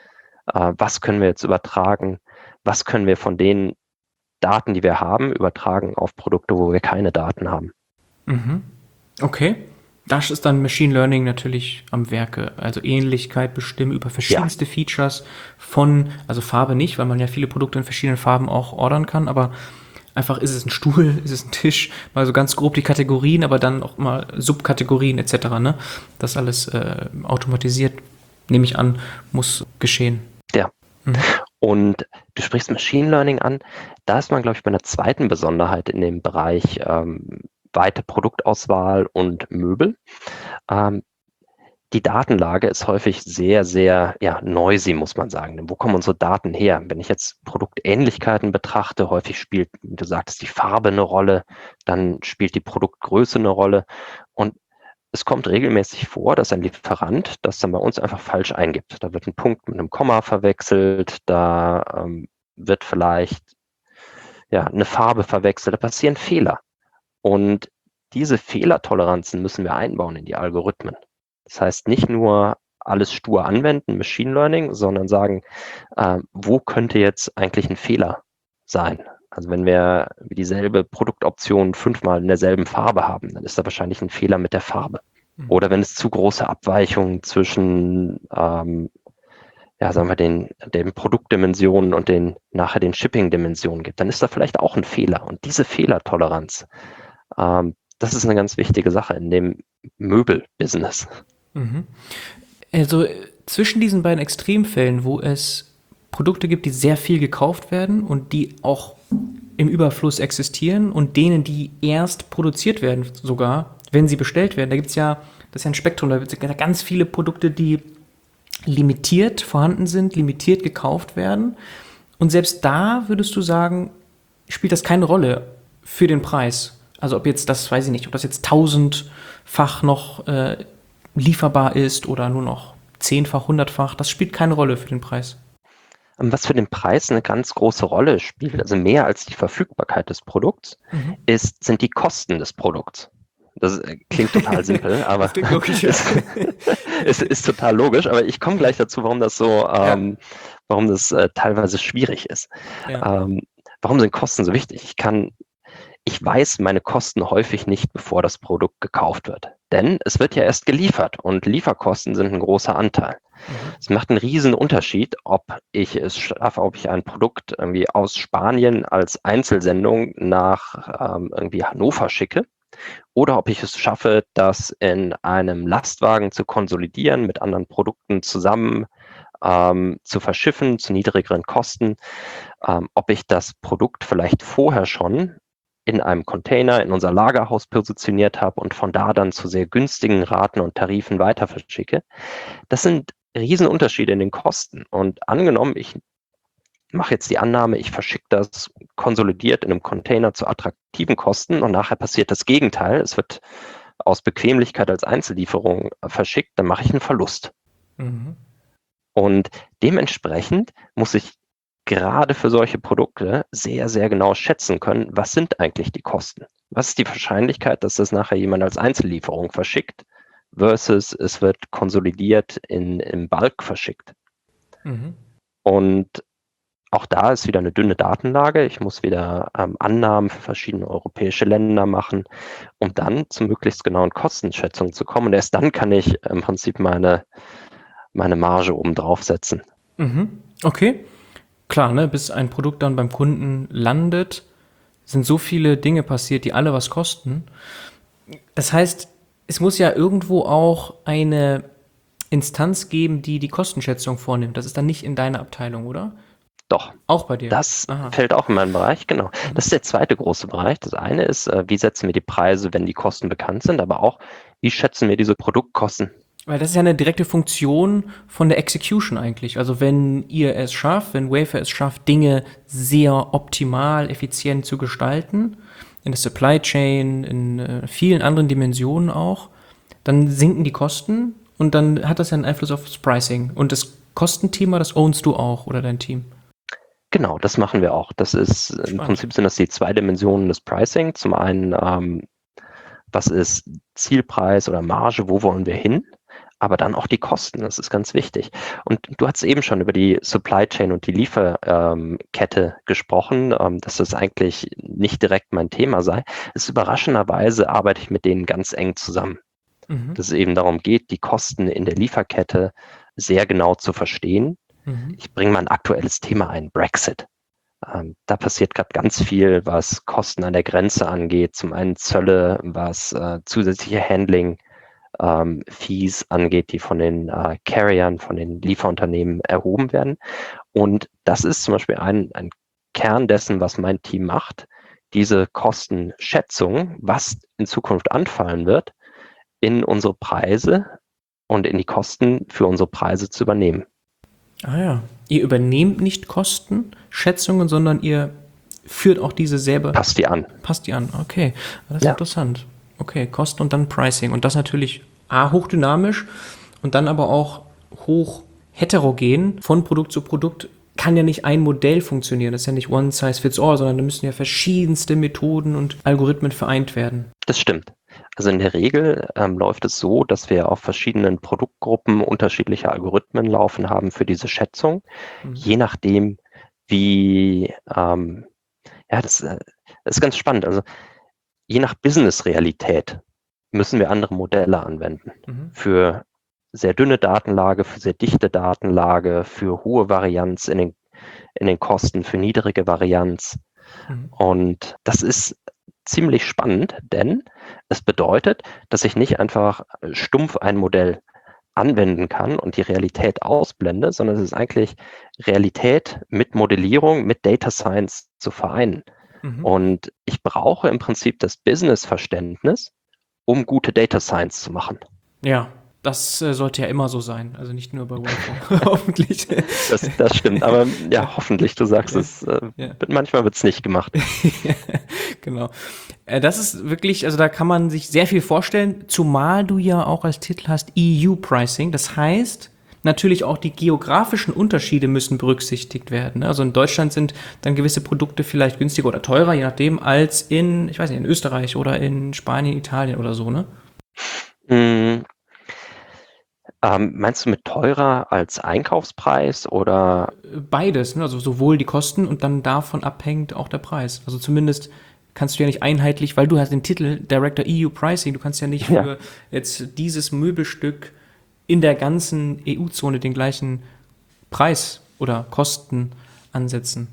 Äh, was können wir jetzt übertragen? Was können wir von den Daten, die wir haben, übertragen auf Produkte, wo wir keine Daten haben? Mhm. Okay. Das ist dann Machine Learning natürlich am Werke. Also Ähnlichkeit bestimmen über verschiedenste ja. Features von, also Farbe nicht, weil man ja viele Produkte in verschiedenen Farben auch ordern kann, aber einfach ist es ein Stuhl, ist es ein Tisch, mal so ganz grob die Kategorien, aber dann auch mal Subkategorien et cetera. Ne? Das alles äh, automatisiert, nehme ich an, muss geschehen. Ja. Mhm. Und du sprichst Machine Learning an. Da ist man, glaube ich, bei einer zweiten Besonderheit in dem Bereich ähm, weite Produktauswahl und Möbel. Ähm, die Datenlage ist häufig sehr, sehr ja, noisy, muss man sagen. Denn wo kommen unsere Daten her? Wenn ich jetzt Produktähnlichkeiten betrachte, häufig spielt, wie du sagtest, die Farbe eine Rolle, dann spielt die Produktgröße eine Rolle. Und es kommt regelmäßig vor, dass ein Lieferant das dann bei uns einfach falsch eingibt. Da wird ein Punkt mit einem Komma verwechselt, da ähm, wird vielleicht ja, eine Farbe verwechselt, da passieren Fehler. Und diese Fehlertoleranzen müssen wir einbauen in die Algorithmen. Das heißt, nicht nur alles stur anwenden, Machine Learning, sondern sagen, äh, wo könnte jetzt eigentlich ein Fehler sein? Also wenn wir dieselbe Produktoption fünfmal in derselben Farbe haben, dann ist da wahrscheinlich ein Fehler mit der Farbe. Oder wenn es zu große Abweichungen zwischen, ähm, ja, sagen wir, den, den Produktdimensionen und den nachher den Shipping-Dimensionen gibt, dann ist da vielleicht auch ein Fehler. Und diese Fehlertoleranz, ähm, das ist eine ganz wichtige Sache in dem Möbelbusiness. Mhm. Also zwischen diesen beiden Extremfällen, wo es Produkte gibt, die sehr viel gekauft werden und die auch im Überfluss existieren und denen, die erst produziert werden, sogar, wenn sie bestellt werden. Da gibt es ja, das ist ja ein Spektrum, da gibt es ganz viele Produkte, die limitiert vorhanden sind, limitiert gekauft werden. Und selbst da würdest du sagen, spielt das keine Rolle für den Preis. Also ob jetzt das, weiß ich nicht, ob das jetzt tausendfach noch äh, lieferbar ist oder nur noch zehnfach, hundertfach, das spielt keine Rolle für den Preis. Was für den Preis eine ganz große Rolle spielt, also mehr als die Verfügbarkeit des Produkts, Mhm. ist, sind die Kosten des Produkts. Das äh, klingt total simpel, aber Das klingt logisch, ja. es, es ist total logisch, aber ich komme gleich dazu, warum das so, ähm, warum das äh, teilweise schwierig ist. Ja. Ähm, warum sind Kosten so wichtig? Ich kann, ich weiß meine Kosten häufig nicht, bevor das Produkt gekauft wird. Denn es wird ja erst geliefert und Lieferkosten sind ein großer Anteil. Mhm. Es macht einen riesen Unterschied, ob ich es schaffe, ob ich ein Produkt irgendwie aus Spanien als Einzelsendung nach ähm, irgendwie Hannover schicke oder ob ich es schaffe, das in einem Lastwagen zu konsolidieren, mit anderen Produkten zusammen ähm, zu verschiffen, zu niedrigeren Kosten, ähm, ob ich das Produkt vielleicht vorher schon in einem Container in unser Lagerhaus positioniert habe und von da dann zu sehr günstigen Raten und Tarifen weiter verschicke. Das sind Riesenunterschiede in den Kosten. Und angenommen, ich mache jetzt die Annahme, ich verschicke das konsolidiert in einem Container zu attraktiven Kosten und nachher passiert das Gegenteil. Es wird aus Bequemlichkeit als Einzellieferung verschickt, dann mache ich einen Verlust. Mhm. Und dementsprechend muss ich gerade für solche Produkte sehr, sehr genau schätzen können, was sind eigentlich die Kosten? Was ist die Wahrscheinlichkeit, dass das nachher jemand als Einzellieferung verschickt versus es wird konsolidiert in, im Bulk verschickt? Mhm. Und auch da ist wieder eine dünne Datenlage. Ich muss wieder ähm, Annahmen für verschiedene europäische Länder machen, um dann zu möglichst genauen Kostenschätzungen zu kommen. Und erst dann kann ich im Prinzip meine, meine Marge oben draufsetzen. Mhm. Okay. Klar, ne, bis ein Produkt dann beim Kunden landet, sind so viele Dinge passiert, die alle was kosten. Das heißt, es muss ja irgendwo auch eine Instanz geben, die die Kostenschätzung vornimmt. Das ist dann nicht in deiner Abteilung, oder? Doch, Auch bei dir. das Aha. fällt auch in meinen Bereich, genau. Mhm. Das ist der zweite große Bereich. Das eine ist, äh, wie setzen wir die Preise, wenn die Kosten bekannt sind, aber auch, wie schätzen wir diese Produktkosten? Weil das ist ja eine direkte Funktion von der Execution eigentlich. Also wenn ihr es schafft, wenn Wayfair es schafft, Dinge sehr optimal, effizient zu gestalten, in der Supply Chain, in äh, vielen anderen Dimensionen auch, dann sinken die Kosten und dann hat das ja einen Einfluss aufs Pricing. Und das Kostenthema, das ownst du auch oder dein Team. Genau, das machen wir auch. Das ist, im Spannend. Prinzip sind das die zwei Dimensionen des Pricing. Zum einen, ähm, was ist Zielpreis oder Marge, wo wollen wir hin? Aber dann auch die Kosten, das ist ganz wichtig. Und du hast eben schon über die Supply Chain und die Lieferkette ähm, gesprochen, ähm, dass das eigentlich nicht direkt mein Thema sei. Es ist überraschenderweise arbeite ich mit denen ganz eng zusammen. Mhm. Dass es eben darum geht, die Kosten in der Lieferkette sehr genau zu verstehen. Mhm. Ich bringe mal ein aktuelles Thema ein, Brexit. Ähm, da passiert gerade ganz viel, was Kosten an der Grenze angeht. Zum einen Zölle, was äh, zusätzliche Handling ähm, Fees angeht, die von den äh, Carriern, von den Lieferunternehmen erhoben werden. Und das ist zum Beispiel ein, ein Kern dessen, was mein Team macht, diese Kostenschätzung, was in Zukunft anfallen wird, in unsere Preise und in die Kosten für unsere Preise zu übernehmen. Ah ja. Ihr übernehmt nicht Kostenschätzungen, sondern ihr führt auch diese selber. Passt die an. Passt die an. Okay. Das ist Ja. interessant. Okay, Kosten und dann Pricing. Und das natürlich A, hochdynamisch und dann aber auch hoch heterogen von Produkt zu Produkt. Kann ja nicht ein Modell funktionieren. Das ist ja nicht one size fits all, sondern da müssen ja verschiedenste Methoden und Algorithmen vereint werden. Das stimmt. Also in der Regel ähm, läuft es so, dass wir auf verschiedenen Produktgruppen unterschiedliche Algorithmen laufen haben für diese Schätzung, Mhm. je nachdem, wie, ähm, ja, das, äh, das ist ganz spannend. Also je nach Business-Realität müssen wir andere Modelle anwenden. Mhm. Für sehr dünne Datenlage, für sehr dichte Datenlage, für hohe Varianz in den, in den Kosten, für niedrige Varianz. Mhm. Und das ist ziemlich spannend, denn es bedeutet, dass ich nicht einfach stumpf ein Modell anwenden kann und die Realität ausblende, sondern es ist eigentlich Realität mit Modellierung, mit Data Science zu vereinen. Mhm. Und ich brauche im Prinzip das Business-Verständnis, um gute Data Science zu machen. Ja, das äh, sollte ja immer so sein. Also nicht nur bei Wayfair, hoffentlich. Das, das stimmt, aber ja, hoffentlich, du sagst Ja, es, äh, ja. manchmal wird es nicht gemacht. Genau. Äh, Das ist wirklich, also da kann man sich sehr viel vorstellen, zumal du ja auch als Titel hast E U-Pricing. Das heißt, natürlich auch die geografischen Unterschiede müssen berücksichtigt werden. ne? Also in Deutschland sind dann gewisse Produkte vielleicht günstiger oder teurer, je nachdem, als in, ich weiß nicht, in Österreich oder in Spanien, Italien oder so, ne? Mm, ähm, meinst du mit teurer als Einkaufspreis oder? Beides, ne? Also sowohl die Kosten und dann davon abhängt auch der Preis. Also zumindest kannst du ja nicht einheitlich, weil du hast den Titel Director E U Pricing, du kannst ja nicht Ja. für jetzt dieses Möbelstück in der ganzen E U-Zone den gleichen Preis oder Kosten ansetzen.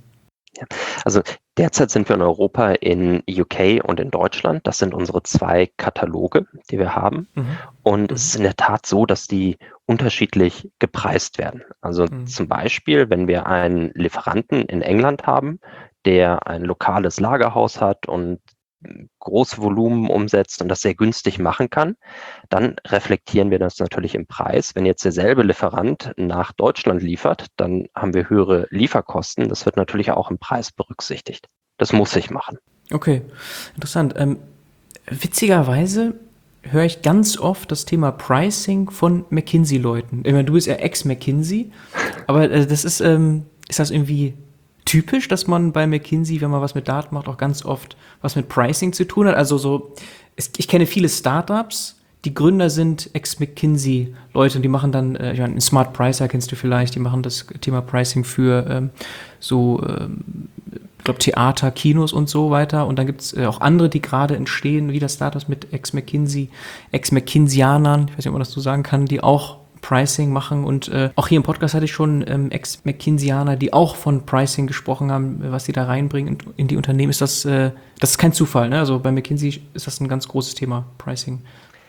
Also derzeit sind wir in Europa in U K und in Deutschland. Das sind unsere zwei Kataloge, die wir haben. Mhm. Und Mhm. es ist in der Tat so, dass die unterschiedlich gepreist werden. Also Mhm. zum Beispiel, wenn wir einen Lieferanten in England haben, der ein lokales Lagerhaus hat und große Volumen umsetzt und das sehr günstig machen kann, dann reflektieren wir das natürlich im Preis. Wenn jetzt derselbe Lieferant nach Deutschland liefert, dann haben wir höhere Lieferkosten. Das wird natürlich auch im Preis berücksichtigt. Das muss ich machen. Okay, interessant. Ähm, witzigerweise höre ich ganz oft das Thema Pricing von McKinsey-Leuten. Ich meine, du bist ja Ex-McKinsey, aber äh, das ist, ähm, ist das irgendwie typisch, dass man bei McKinsey, wenn man was mit Daten macht, auch ganz oft was mit Pricing zu tun hat? Also so, es, ich kenne viele Startups, die Gründer sind Ex-McKinsey-Leute und die machen dann, äh, ich meine, einen Smart Pricer kennst du vielleicht, die machen das Thema Pricing für ähm, so, ähm, ich glaube, Theater, Kinos und so weiter. Und dann gibt es äh, auch andere, die gerade entstehen, wie das Startups mit Ex-McKinsey, Ex-McKinseyanern, ich weiß nicht, ob man das so sagen kann, die auch Pricing machen. Und äh, auch hier im Podcast hatte ich schon ähm, Ex-McKinseyana, die auch von Pricing gesprochen haben, was sie da reinbringen in, in die Unternehmen. Ist das, äh, das ist kein Zufall, ne? Also bei McKinsey ist das ein ganz großes Thema, Pricing.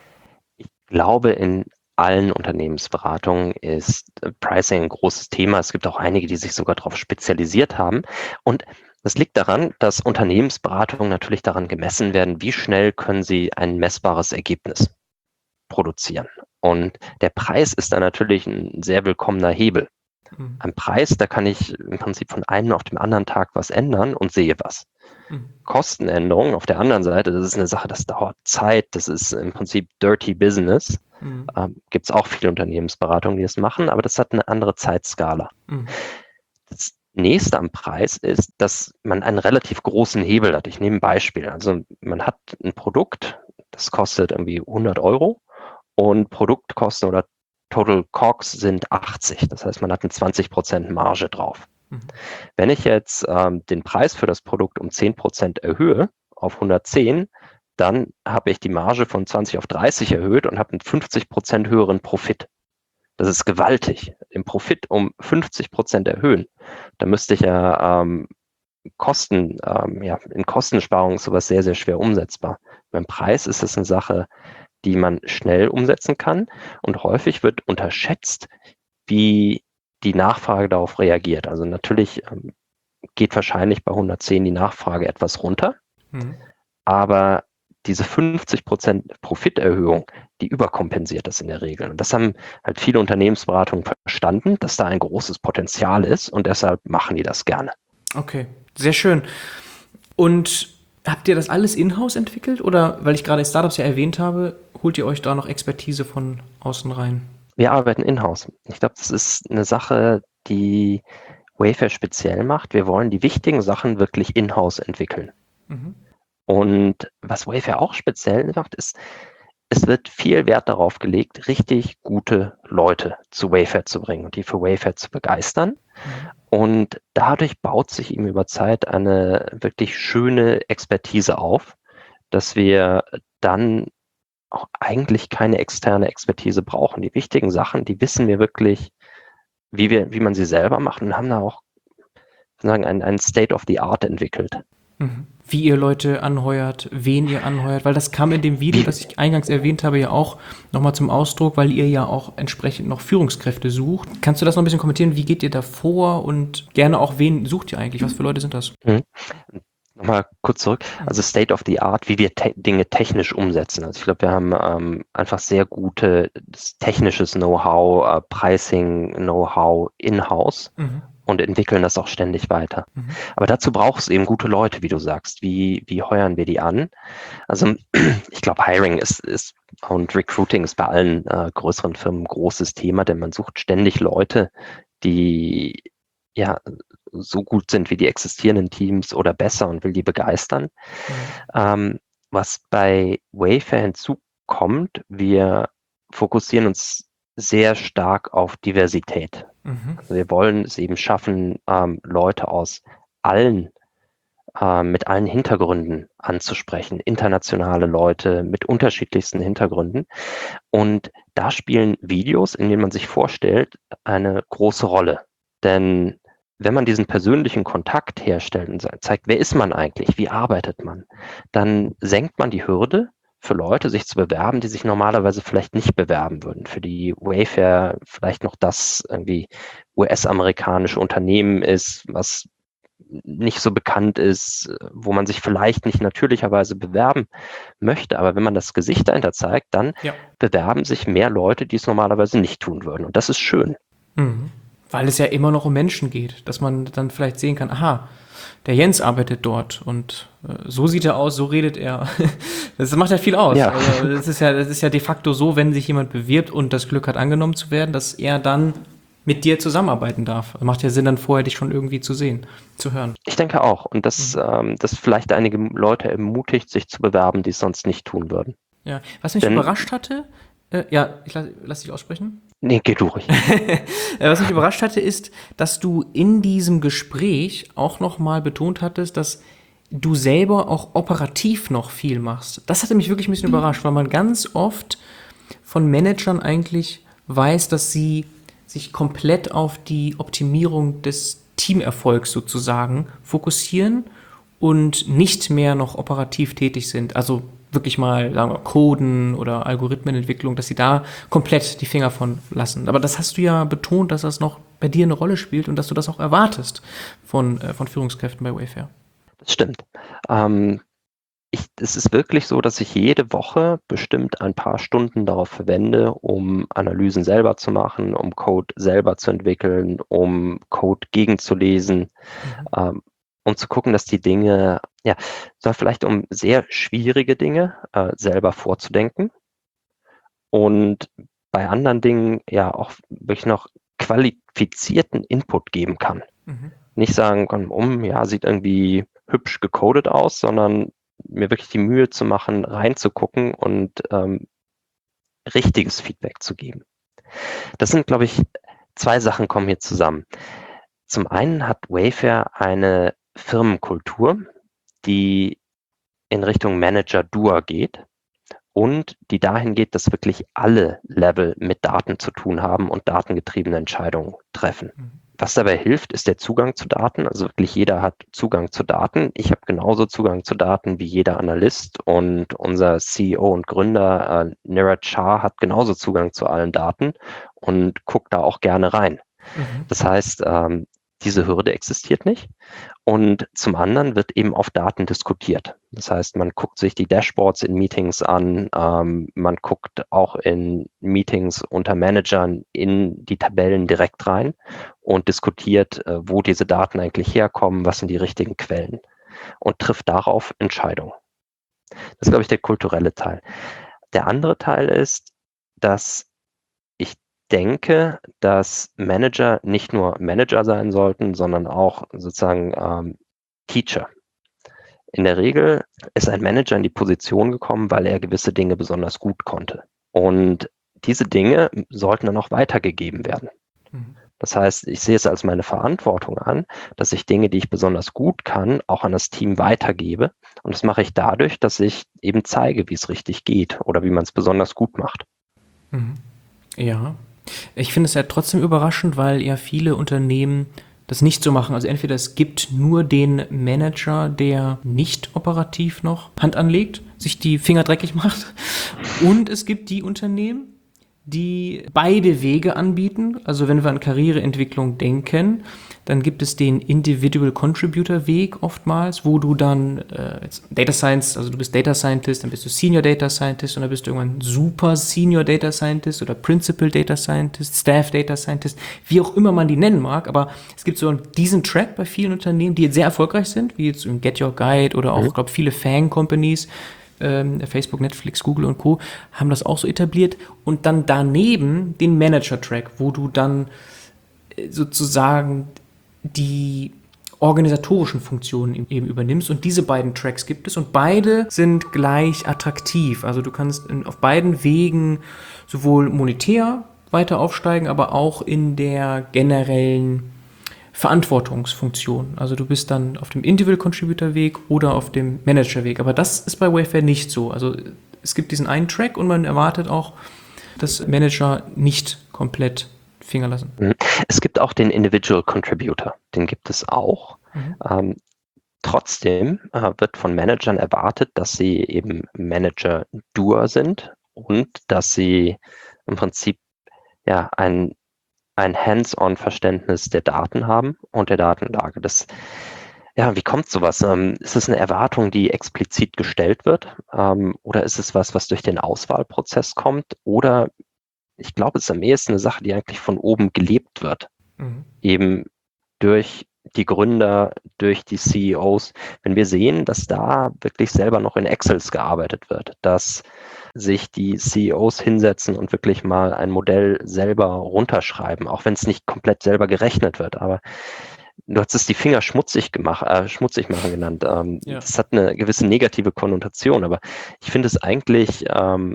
Ich glaube, in allen Unternehmensberatungen ist äh, Pricing ein großes Thema. Es gibt auch einige, die sich sogar darauf spezialisiert haben. Und das liegt daran, dass Unternehmensberatungen natürlich daran gemessen werden, wie schnell können sie ein messbares Ergebnis produzieren. Und der Preis ist da natürlich ein sehr willkommener Hebel. Mhm. Am Preis, da kann ich im Prinzip von einem auf den anderen Tag was ändern und sehe was. Mhm. Kostenänderungen auf der anderen Seite, das ist eine Sache, das dauert Zeit, das ist im Prinzip Dirty Business. Mhm. Ähm, gibt es auch viele Unternehmensberatungen, die das machen, aber das hat eine andere Zeitskala. Mhm. Das nächste am Preis ist, dass man einen relativ großen Hebel hat. Ich nehme ein Beispiel. Also man hat ein Produkt, das kostet irgendwie hundert Euro und Produktkosten oder Total Costs sind achtzig. Das heißt, man hat eine zwanzig Prozent Marge drauf. Mhm. Wenn ich jetzt ähm, den Preis für das Produkt um zehn Prozent erhöhe auf hundertzehn, dann habe ich die Marge von zwanzig auf dreißig erhöht und habe einen fünfzig Prozent höheren Profit. Das ist gewaltig. Den Profit um fünfzig Prozent erhöhen. Da müsste ich ja ähm, Kosten, ähm, ja, in Kostensparung ist sowas sehr, sehr schwer umsetzbar. Beim Preis ist es eine Sache, die man schnell umsetzen kann und häufig wird unterschätzt, wie die Nachfrage darauf reagiert. Also natürlich ähm, geht wahrscheinlich bei hundertzehn die Nachfrage etwas runter, Mhm. aber diese fünfzig Prozent Profiterhöhung, die überkompensiert das in der Regel. Und das haben halt viele Unternehmensberatungen verstanden, dass da ein großes Potenzial ist und deshalb machen die das gerne. Okay, sehr schön. Und habt ihr das alles in-house entwickelt oder, weil ich gerade Startups ja erwähnt habe, holt ihr euch da noch Expertise von außen rein? Wir arbeiten in-house. Ich glaube, das ist eine Sache, die Wayfair speziell macht. Wir wollen die wichtigen Sachen wirklich in-house entwickeln. Mhm. Und was Wayfair auch speziell macht, ist, es wird viel Wert darauf gelegt, richtig gute Leute zu Wayfair zu bringen und die für Wayfair zu begeistern. Mhm. Und dadurch baut sich ihm über Zeit eine wirklich schöne Expertise auf, dass wir dann auch eigentlich keine externe Expertise brauchen. Die wichtigen Sachen, die wissen wir wirklich, wie wir, wie man sie selber macht und haben da auch sozusagen ein, ein State of the Art entwickelt. Mhm. Wie ihr Leute anheuert, wen ihr anheuert, weil das kam in dem Video, Wie, das ich eingangs erwähnt habe, ja auch nochmal zum Ausdruck, weil ihr ja auch entsprechend noch Führungskräfte sucht. Kannst du das noch ein bisschen kommentieren? Wie geht ihr da vor und gerne auch, wen sucht ihr eigentlich? Was für Leute sind das? hm, nochmal kurz zurück. Mhm. Also State of the Art, wie wir te Dinge technisch umsetzen. Also ich glaube, wir haben ähm, einfach sehr gutes technisches Know-how, äh, Pricing-Know-how in-house Mhm. und entwickeln das auch ständig weiter. Mhm. Aber dazu braucht es eben gute Leute, wie du sagst. Wie, wie heuern wir die an? Also ich glaube, Hiring ist, ist und Recruiting ist bei allen äh, größeren Firmen ein großes Thema, denn man sucht ständig Leute, die ja so gut sind wie die existierenden Teams oder besser und will die begeistern. Mhm. Ähm, was bei Wayfair hinzukommt, wir fokussieren uns sehr stark auf Diversität. Mhm. Also wir wollen es eben schaffen, ähm, Leute aus allen, äh, mit allen Hintergründen anzusprechen, internationale Leute mit unterschiedlichsten Hintergründen. Und da spielen Videos, in denen man sich vorstellt, eine große Rolle. Denn wenn man diesen persönlichen Kontakt herstellt und zeigt, wer ist man eigentlich, wie arbeitet man, dann senkt man die Hürde für Leute, sich zu bewerben, die sich normalerweise vielleicht nicht bewerben würden, für die Wayfair vielleicht noch das irgendwie U S-amerikanische Unternehmen ist, was nicht so bekannt ist, wo man sich vielleicht nicht natürlicherweise bewerben möchte. Aber wenn man das Gesicht dahinter zeigt, dann Ja. bewerben sich mehr Leute, die es normalerweise nicht tun würden. Und das ist schön. Mhm. Weil es ja immer noch um Menschen geht, dass man dann vielleicht sehen kann, aha, der Jens arbeitet dort und äh, so sieht er aus, so redet er. Das macht ja viel aus. Ja, Also das ist ja, das ist ja de facto so, wenn sich jemand bewirbt und das Glück hat, angenommen zu werden, dass er dann mit dir zusammenarbeiten darf. Macht ja Sinn, dann vorher dich schon irgendwie zu sehen, zu hören. ich denke auch. Und das, Mhm. ähm, das vielleicht einige Leute ermutigt, sich zu bewerben, die es sonst nicht tun würden. Ja. Was mich Denn, überrascht hatte, äh, ja, ich lass, lass dich aussprechen. nee, geh du ruhig. Äh, Was mich überrascht hatte, ist, dass du in diesem Gespräch auch nochmal betont hattest, dass du selber auch operativ noch viel machst. Das hatte mich wirklich ein bisschen überrascht, weil man ganz oft von Managern eigentlich weiß, dass sie sich komplett auf die Optimierung des Teamerfolgs sozusagen fokussieren und nicht mehr noch operativ tätig sind. Also wirklich mal, sagen wir, Coden oder Algorithmenentwicklung, dass sie da komplett die Finger von lassen. Aber das hast du ja betont, dass das noch bei dir eine Rolle spielt und dass du das auch erwartest von, äh, von Führungskräften bei Wayfair. Das stimmt. Ähm, ich, es ist wirklich so, dass ich jede Woche bestimmt ein paar Stunden darauf verwende, um Analysen selber zu machen, um Code selber zu entwickeln, um Code gegenzulesen, Mhm. ähm, um zu gucken, dass die Dinge, ja, so vielleicht um sehr schwierige Dinge äh, selber vorzudenken und bei anderen Dingen ja auch wirklich noch qualifizierten Input geben kann. Mhm. Nicht sagen kann, um, ja, sieht irgendwie hübsch gecodet aus, sondern mir wirklich die Mühe zu machen, reinzugucken und ähm, richtiges Feedback zu geben. Das sind, glaube ich, zwei Sachen kommen hier zusammen. Zum einen hat Wayfair eine Firmenkultur, die in Richtung Manager-Doer geht und die dahin geht, dass wirklich alle Level mit Daten zu tun haben und datengetriebene Entscheidungen treffen. Mhm. Was dabei hilft, ist der Zugang zu Daten. Also wirklich jeder hat Zugang zu Daten. Ich habe genauso Zugang zu Daten wie jeder Analyst und unser C E O und Gründer äh, Niraj Shah hat genauso Zugang zu allen Daten und guckt da auch gerne rein. Mhm. Das heißt, ähm, diese Hürde existiert nicht. Und zum anderen wird eben auf Daten diskutiert. Das heißt, man guckt sich die Dashboards in Meetings an, ähm, man guckt auch in Meetings unter Managern in die Tabellen direkt rein und diskutiert, äh, wo diese Daten eigentlich herkommen, was sind die richtigen Quellen und trifft darauf Entscheidungen. Das ist, glaube ich, der kulturelle Teil. Der andere Teil ist, dass ich denke, dass Manager nicht nur Manager sein sollten, sondern auch sozusagen ähm, Teacher. In der Regel ist ein Manager in die Position gekommen, weil er gewisse Dinge besonders gut konnte. Und diese Dinge sollten dann auch weitergegeben werden. Mhm. Das heißt, ich sehe es als meine Verantwortung an, dass ich Dinge, die ich besonders gut kann, auch an das Team weitergebe. Und das mache ich dadurch, dass ich eben zeige, wie es richtig geht oder wie man es besonders gut macht. Mhm. Ja. Ich finde es ja trotzdem überraschend, weil ja viele Unternehmen das nicht so machen. Also entweder es gibt nur den Manager, der nicht operativ noch Hand anlegt, sich die Finger dreckig macht, und es gibt die Unternehmen, die beide Wege anbieten. Also wenn wir an Karriereentwicklung denken, dann gibt es den Individual Contributor Weg oftmals, wo du dann äh, Data Science, also du bist Data Scientist, dann bist du Senior Data Scientist und dann bist du irgendwann Super Senior Data Scientist oder Principal Data Scientist, Staff Data Scientist, wie auch immer man die nennen mag. Aber es gibt so diesen Track bei vielen Unternehmen, die jetzt sehr erfolgreich sind, wie jetzt im Get Your Guide oder auch, ich glaube, viele Fang-Companies, Facebook, Netflix, Google und Co. haben das auch so etabliert, und dann daneben den Manager-Track, wo du dann sozusagen die organisatorischen Funktionen eben übernimmst, und diese beiden Tracks gibt es und beide sind gleich attraktiv. Also du kannst in, auf beiden Wegen sowohl monetär weiter aufsteigen, aber auch in der generellen Verantwortungsfunktion. Also du bist dann auf dem Individual Contributor Weg oder auf dem Manager Weg. Aber das ist bei Wayfair nicht so. Also es gibt diesen einen Track und man erwartet auch, dass Manager nicht komplett Finger lassen. Es gibt auch den Individual Contributor. Den gibt es auch. Mhm. Ähm, trotzdem äh, wird von Managern erwartet, dass sie eben Manager-Doer sind und dass sie im Prinzip ja ein ein Hands-on-Verständnis der Daten haben und der Datenlage. Das, ja, wie kommt sowas? Ähm, ist es eine Erwartung, die explizit gestellt wird? Ähm, oder ist es was, was durch den Auswahlprozess kommt? Oder ich glaube, es ist am ehesten eine Sache, die eigentlich von oben gelebt wird. Mhm. Eben durch die Gründer, durch die C E Os. Wenn wir sehen, dass da wirklich selber noch in Excels gearbeitet wird, dass sich die C E Os hinsetzen und wirklich mal ein Modell selber runterschreiben, auch wenn es nicht komplett selber gerechnet wird. Aber du hast es die Finger schmutzig gemacht, äh, schmutzig machen genannt. Ähm, ja. Das hat eine gewisse negative Konnotation, aber ich finde es eigentlich ähm,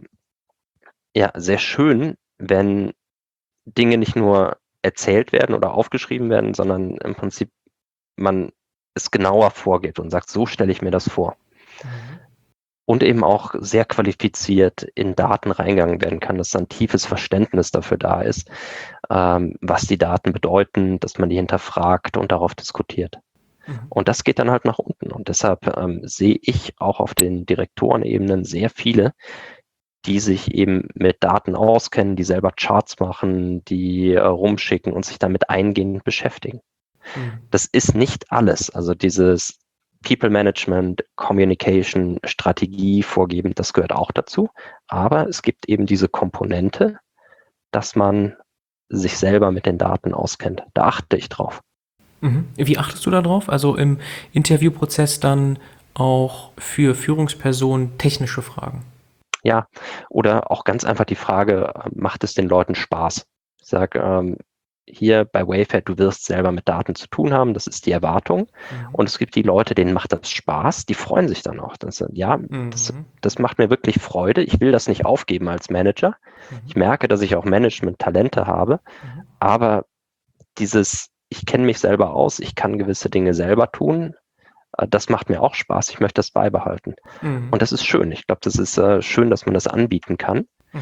ja, sehr schön, wenn Dinge nicht nur erzählt werden oder aufgeschrieben werden, sondern im Prinzip man es genauer vorgibt und sagt, so stelle ich mir das vor. Mhm. Und eben auch sehr qualifiziert in Daten reingegangen werden kann, dass ein tiefes Verständnis dafür da ist, ähm, was die Daten bedeuten, dass man die hinterfragt und darauf diskutiert. Mhm. Und das geht dann halt nach unten. Und deshalb ähm, sehe ich auch auf den Direktorenebenen sehr viele, die sich eben mit Daten auskennen, die selber Charts machen, die äh, rumschicken und sich damit eingehend beschäftigen. Mhm. Das ist nicht alles. Also dieses People Management, Communication, Strategie vorgeben, das gehört auch dazu. Aber es gibt eben diese Komponente, dass man sich selber mit den Daten auskennt. Da achte ich drauf. Mhm. Wie achtest du da drauf? Also im Interviewprozess dann auch für Führungspersonen technische Fragen? Ja, oder auch ganz einfach die Frage, macht es den Leuten Spaß? Ich sage, ähm, hier bei Wayfair, du wirst selber mit Daten zu tun haben, das ist die Erwartung. Mhm. Und es gibt die Leute, denen macht das Spaß, die freuen sich dann auch. Das, ja, mhm. das, das macht mir wirklich Freude. Ich will das nicht aufgeben als Manager. Mhm. Ich merke, dass ich auch Management-Talente habe, mhm. aber dieses, ich kenne mich selber aus, ich kann gewisse Dinge selber tun, das macht mir auch Spaß. Ich möchte das beibehalten. Mhm. Und das ist schön. Ich glaube, das ist äh, schön, dass man das anbieten kann. Mhm.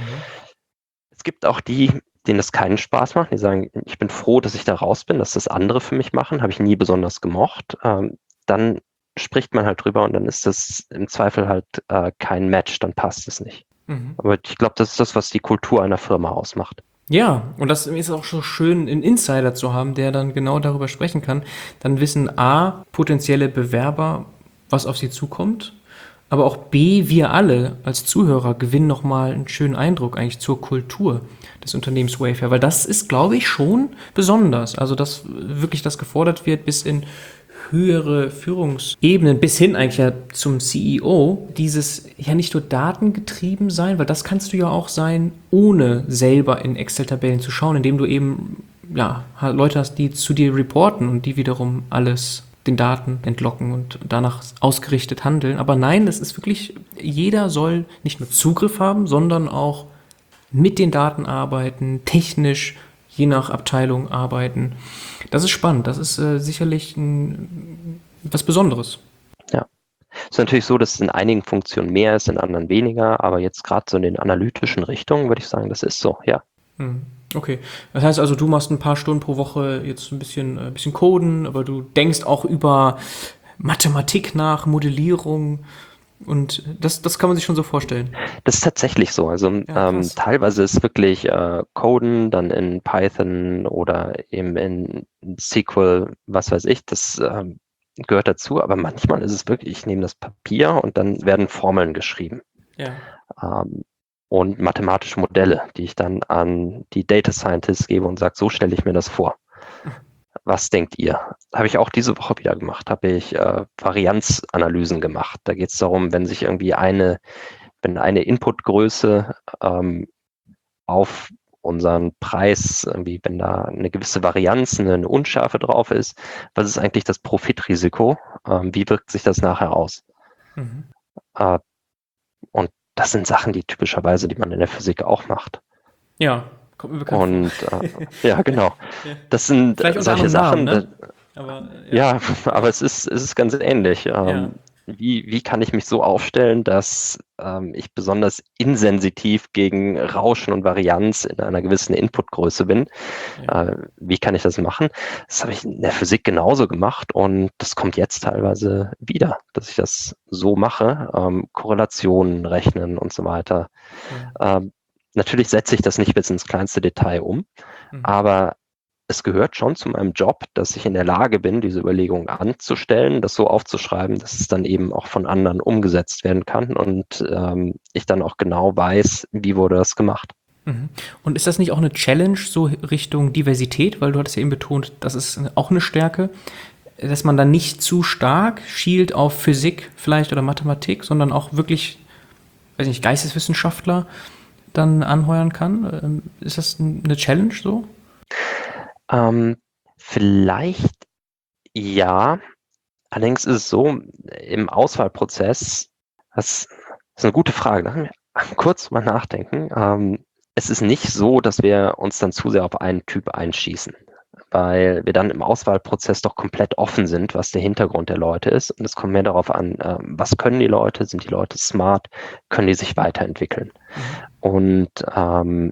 Es gibt auch die, denen das keinen Spaß macht. Die sagen, ich bin froh, dass ich da raus bin, dass das andere für mich machen. Habe ich nie besonders gemocht. Ähm, dann spricht man halt drüber und dann ist das im Zweifel halt äh, kein Match. Dann passt es nicht. Mhm. Aber ich glaube, das ist das, was die Kultur einer Firma ausmacht. Ja, und das ist auch so schön, einen Insider zu haben, der dann genau darüber sprechen kann. Dann wissen A, potenzielle Bewerber, was auf sie zukommt, aber auch B, wir alle als Zuhörer gewinnen nochmal einen schönen Eindruck eigentlich zur Kultur des Unternehmens Wayfair, weil das ist, glaube ich, schon besonders. Also, dass wirklich das gefordert wird bis in höhere Führungsebenen, bis hin eigentlich ja zum C E O, dieses ja nicht nur datengetrieben sein, weil das kannst du ja auch sein, ohne selber in Excel-Tabellen zu schauen, indem du eben ja Leute hast, die zu dir reporten und die wiederum alles den Daten entlocken und danach ausgerichtet handeln. Aber nein, es ist wirklich, jeder soll nicht nur Zugriff haben, sondern auch mit den Daten arbeiten, technisch je nach Abteilung arbeiten. Das ist spannend. Das ist äh, sicherlich ein, was Besonderes. Ja. Es ist natürlich so, dass es in einigen Funktionen mehr ist, in anderen weniger, aber jetzt gerade so in den analytischen Richtungen würde ich sagen, das ist so, ja. Okay. Das heißt also, du machst ein paar Stunden pro Woche jetzt ein bisschen, äh, bisschen Coden, aber du denkst auch über Mathematik nach, Modellierung und das, das kann man sich schon so vorstellen. Das ist tatsächlich so. Also Ja, ähm, krass. teilweise ist wirklich äh, Coden dann in Python oder eben in S Q L, was weiß ich, das ähm, gehört dazu. Aber manchmal ist es wirklich, ich nehme das Papier und dann werden Formeln geschrieben. Ja. Ähm, und mathematische Modelle, die ich dann an die Data Scientists gebe und sage, so stelle ich mir das vor. Was denkt ihr? Habe ich auch diese Woche wieder gemacht, habe ich äh, Varianzanalysen gemacht. Da geht es darum, wenn sich irgendwie eine, wenn eine Inputgröße ähm, auf unseren Preis, irgendwie, wenn da eine gewisse Varianz, eine Unschärfe drauf ist, was ist eigentlich das Profitrisiko? Ähm, wie wirkt sich das nachher aus? Mhm. Äh, und das sind Sachen, die typischerweise, die man in der Physik auch macht. Ja, kommt mir bekannt vor. Und äh, ja, genau. Ja. Das sind Vielleicht unter solche anderem Namen, Sachen, da, ne? Aber äh, ja, ja, aber es ist, es ist ganz ähnlich. ja. Ähm, wie, wie kann ich mich so aufstellen, dass ähm, ich besonders insensitiv gegen Rauschen und Varianz in einer gewissen Inputgröße bin? Ja. Äh, wie kann ich das machen? Das habe ich in der Physik genauso gemacht und das kommt jetzt teilweise wieder, dass ich das so mache. Ähm, Korrelationen rechnen und so weiter. Ja. Ähm, natürlich setze ich das nicht bis ins kleinste Detail um, Mhm. aber es gehört schon zu meinem Job, dass ich in der Lage bin, diese Überlegungen anzustellen, das so aufzuschreiben, dass es dann eben auch von anderen umgesetzt werden kann und ähm, ich dann auch genau weiß, wie wurde das gemacht. Mhm. Und ist das nicht auch eine Challenge so Richtung Diversität? Weil du hattest ja eben betont, das ist auch eine Stärke, dass man dann nicht zu stark schielt auf Physik vielleicht oder Mathematik, sondern auch wirklich, weiß nicht, Geisteswissenschaftler dann anheuern kann. Ähm, Ist das eine Challenge so? Ähm, vielleicht ja, allerdings ist es so, im Auswahlprozess, das ist eine gute Frage, da müssen wir kurz mal nachdenken. Ähm, es ist nicht so, dass wir uns dann zu sehr auf einen Typ einschießen, weil wir dann im Auswahlprozess doch komplett offen sind, was der Hintergrund der Leute ist. Und es kommt mehr darauf an, ähm, was können die Leute, sind die Leute smart, können die sich weiterentwickeln. Mhm. Und ähm,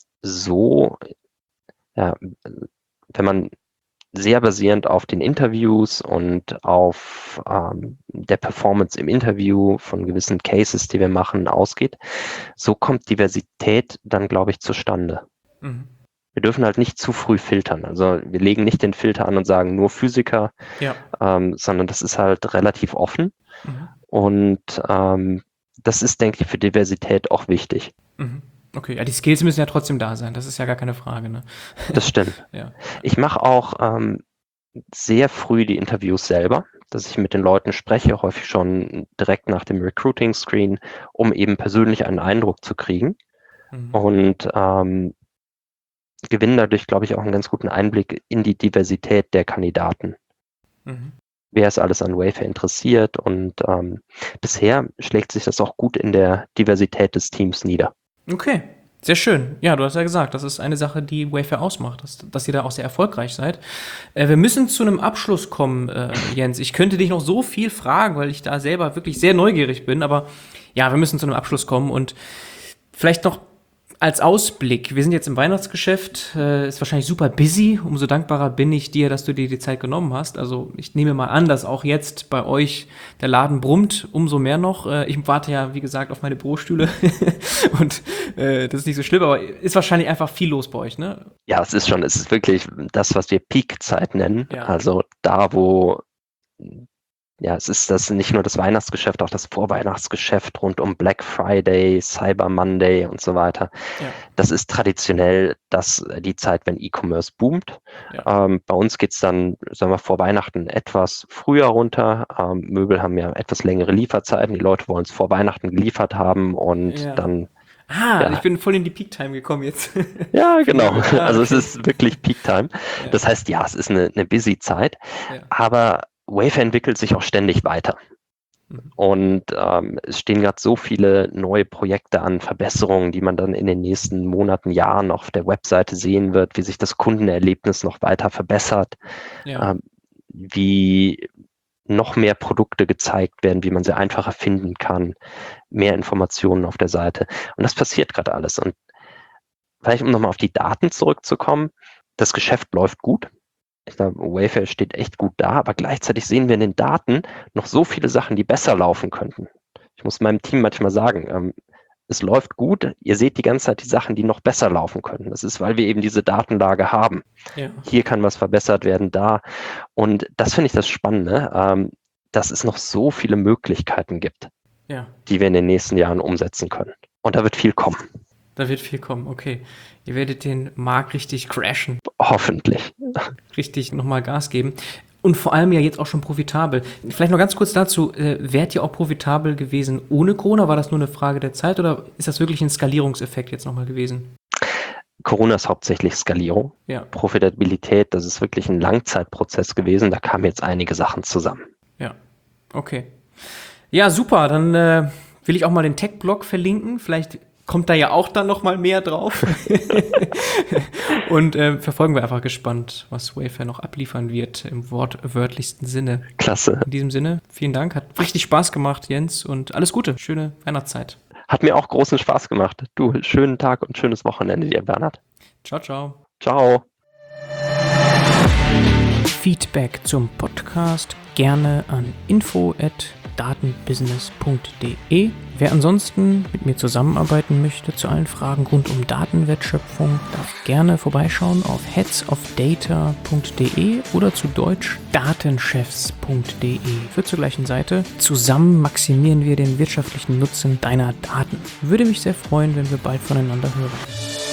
so, ja, wenn man sehr basierend auf den Interviews und auf ähm, der Performance im Interview von gewissen Cases, die wir machen, ausgeht. So kommt Diversität dann, glaube ich, zustande. Mhm. Wir dürfen halt nicht zu früh filtern. Also wir legen nicht den Filter an und sagen nur Physiker, Ja. ähm, sondern das ist halt relativ offen. Mhm. Und ähm, das ist, denke ich, für Diversität auch wichtig. Mhm. Okay, ja, die Skills müssen ja trotzdem da sein, das ist ja gar keine Frage, ne? Das stimmt. Ja. Ich mache auch ähm, sehr früh die Interviews selber, dass ich mit den Leuten spreche, häufig schon direkt nach dem Recruiting-Screen, um eben persönlich einen Eindruck zu kriegen Mhm. und ähm, gewinne dadurch, glaube ich, auch einen ganz guten Einblick in die Diversität der Kandidaten. Mhm. Wer ist alles an Wayfair interessiert und ähm, bisher schlägt sich das auch gut in der Diversität des Teams nieder. Okay, sehr schön. Ja, du hast ja gesagt, das ist eine Sache, die Wayfair ausmacht, dass, dass ihr da auch sehr erfolgreich seid. Äh, wir müssen zu einem Abschluss kommen, äh, Jens. Ich könnte dich noch so viel fragen, weil ich da selber wirklich sehr neugierig bin, aber ja, wir müssen zu einem Abschluss kommen und vielleicht noch als Ausblick, wir sind jetzt im Weihnachtsgeschäft, äh, ist wahrscheinlich super busy. Umso dankbarer bin ich dir, dass du dir die Zeit genommen hast. Also ich nehme mal an, dass auch jetzt bei euch der Laden brummt, umso mehr noch. Äh, ich warte ja, wie gesagt, auf meine Bürostühle und äh, das ist nicht so schlimm, aber ist wahrscheinlich einfach viel los bei euch, ne? Ja, es ist schon, es ist wirklich das, was wir Peak-Zeit nennen. Ja, Also da, wo ja, es ist das nicht nur das Weihnachtsgeschäft, auch das Vorweihnachtsgeschäft rund um Black Friday, Cyber Monday und so weiter. ja, Das ist traditionell das, die Zeit, wenn E-Commerce boomt. ja. Ähm, bei uns geht's dann, sagen wir, vor Weihnachten etwas früher runter. Ähm, Möbel haben ja etwas längere Lieferzeiten. Die Leute wollen es vor Weihnachten geliefert haben und Ja. dann, Ah, ich ja, bin voll in die Peak-Time gekommen jetzt. ja, Für genau. Möbel. Ah, Also es okay. ist wirklich Peak Time. Ja, Das heißt, ja, es ist eine, eine busy Zeit, ja. aber Wayfair entwickelt sich auch ständig weiter. Mhm. Und ähm, es stehen gerade so viele neue Projekte an, Verbesserungen, die man dann in den nächsten Monaten, Jahren auf der Webseite sehen wird, wie sich das Kundenerlebnis noch weiter verbessert, Ja. ähm, wie noch mehr Produkte gezeigt werden, wie man sie einfacher finden kann, mehr Informationen auf der Seite. Und das passiert gerade alles. Und vielleicht um nochmal auf die Daten zurückzukommen, das Geschäft läuft gut. Ich glaube, Wayfair steht echt gut da, aber gleichzeitig sehen wir in den Daten noch so viele Sachen, die besser laufen könnten. Ich muss meinem Team manchmal sagen, ähm, es läuft gut, ihr seht die ganze Zeit die Sachen, die noch besser laufen könnten. Das ist, weil wir eben diese Datenlage haben. Ja. Hier kann was verbessert werden, da. Und das finde ich das Spannende, ähm, dass es noch so viele Möglichkeiten gibt, ja. die wir in den nächsten Jahren umsetzen können. Und da wird viel kommen. Da wird viel kommen, okay. Ihr werdet den Markt richtig crashen. Hoffentlich. Richtig nochmal Gas geben. Und vor allem ja jetzt auch schon profitabel. Vielleicht noch ganz kurz dazu, äh, wärt ihr auch profitabel gewesen ohne Corona? War das nur eine Frage der Zeit oder ist das wirklich ein Skalierungseffekt jetzt nochmal gewesen? Corona ist hauptsächlich Skalierung. Ja. Profitabilität, das ist wirklich ein Langzeitprozess gewesen. Da kamen jetzt einige Sachen zusammen. Ja, okay. Ja, super. Dann äh, will ich auch mal den Tech-Blog verlinken. Vielleicht kommt da ja auch dann noch mal mehr drauf. Und äh, verfolgen wir einfach gespannt, was Wayfair noch abliefern wird im wortwörtlichsten Sinne. Klasse. In diesem Sinne, vielen Dank. Hat richtig Spaß gemacht, Jens. Und alles Gute. Schöne Weihnachtszeit. Hat mir auch großen Spaß gemacht. Du, schönen Tag und schönes Wochenende dir, Bernhard. Ciao, ciao. Ciao. Feedback zum Podcast gerne an info at datenbusiness punkt de. Wer ansonsten mit mir zusammenarbeiten möchte zu allen Fragen rund um Datenwertschöpfung, darf gerne vorbeischauen auf heads of data punkt de oder zu deutsch datenchefs punkt de. Führt zur gleichen Seite. Zusammen maximieren wir den wirtschaftlichen Nutzen deiner Daten. Würde mich sehr freuen, wenn wir bald voneinander hören.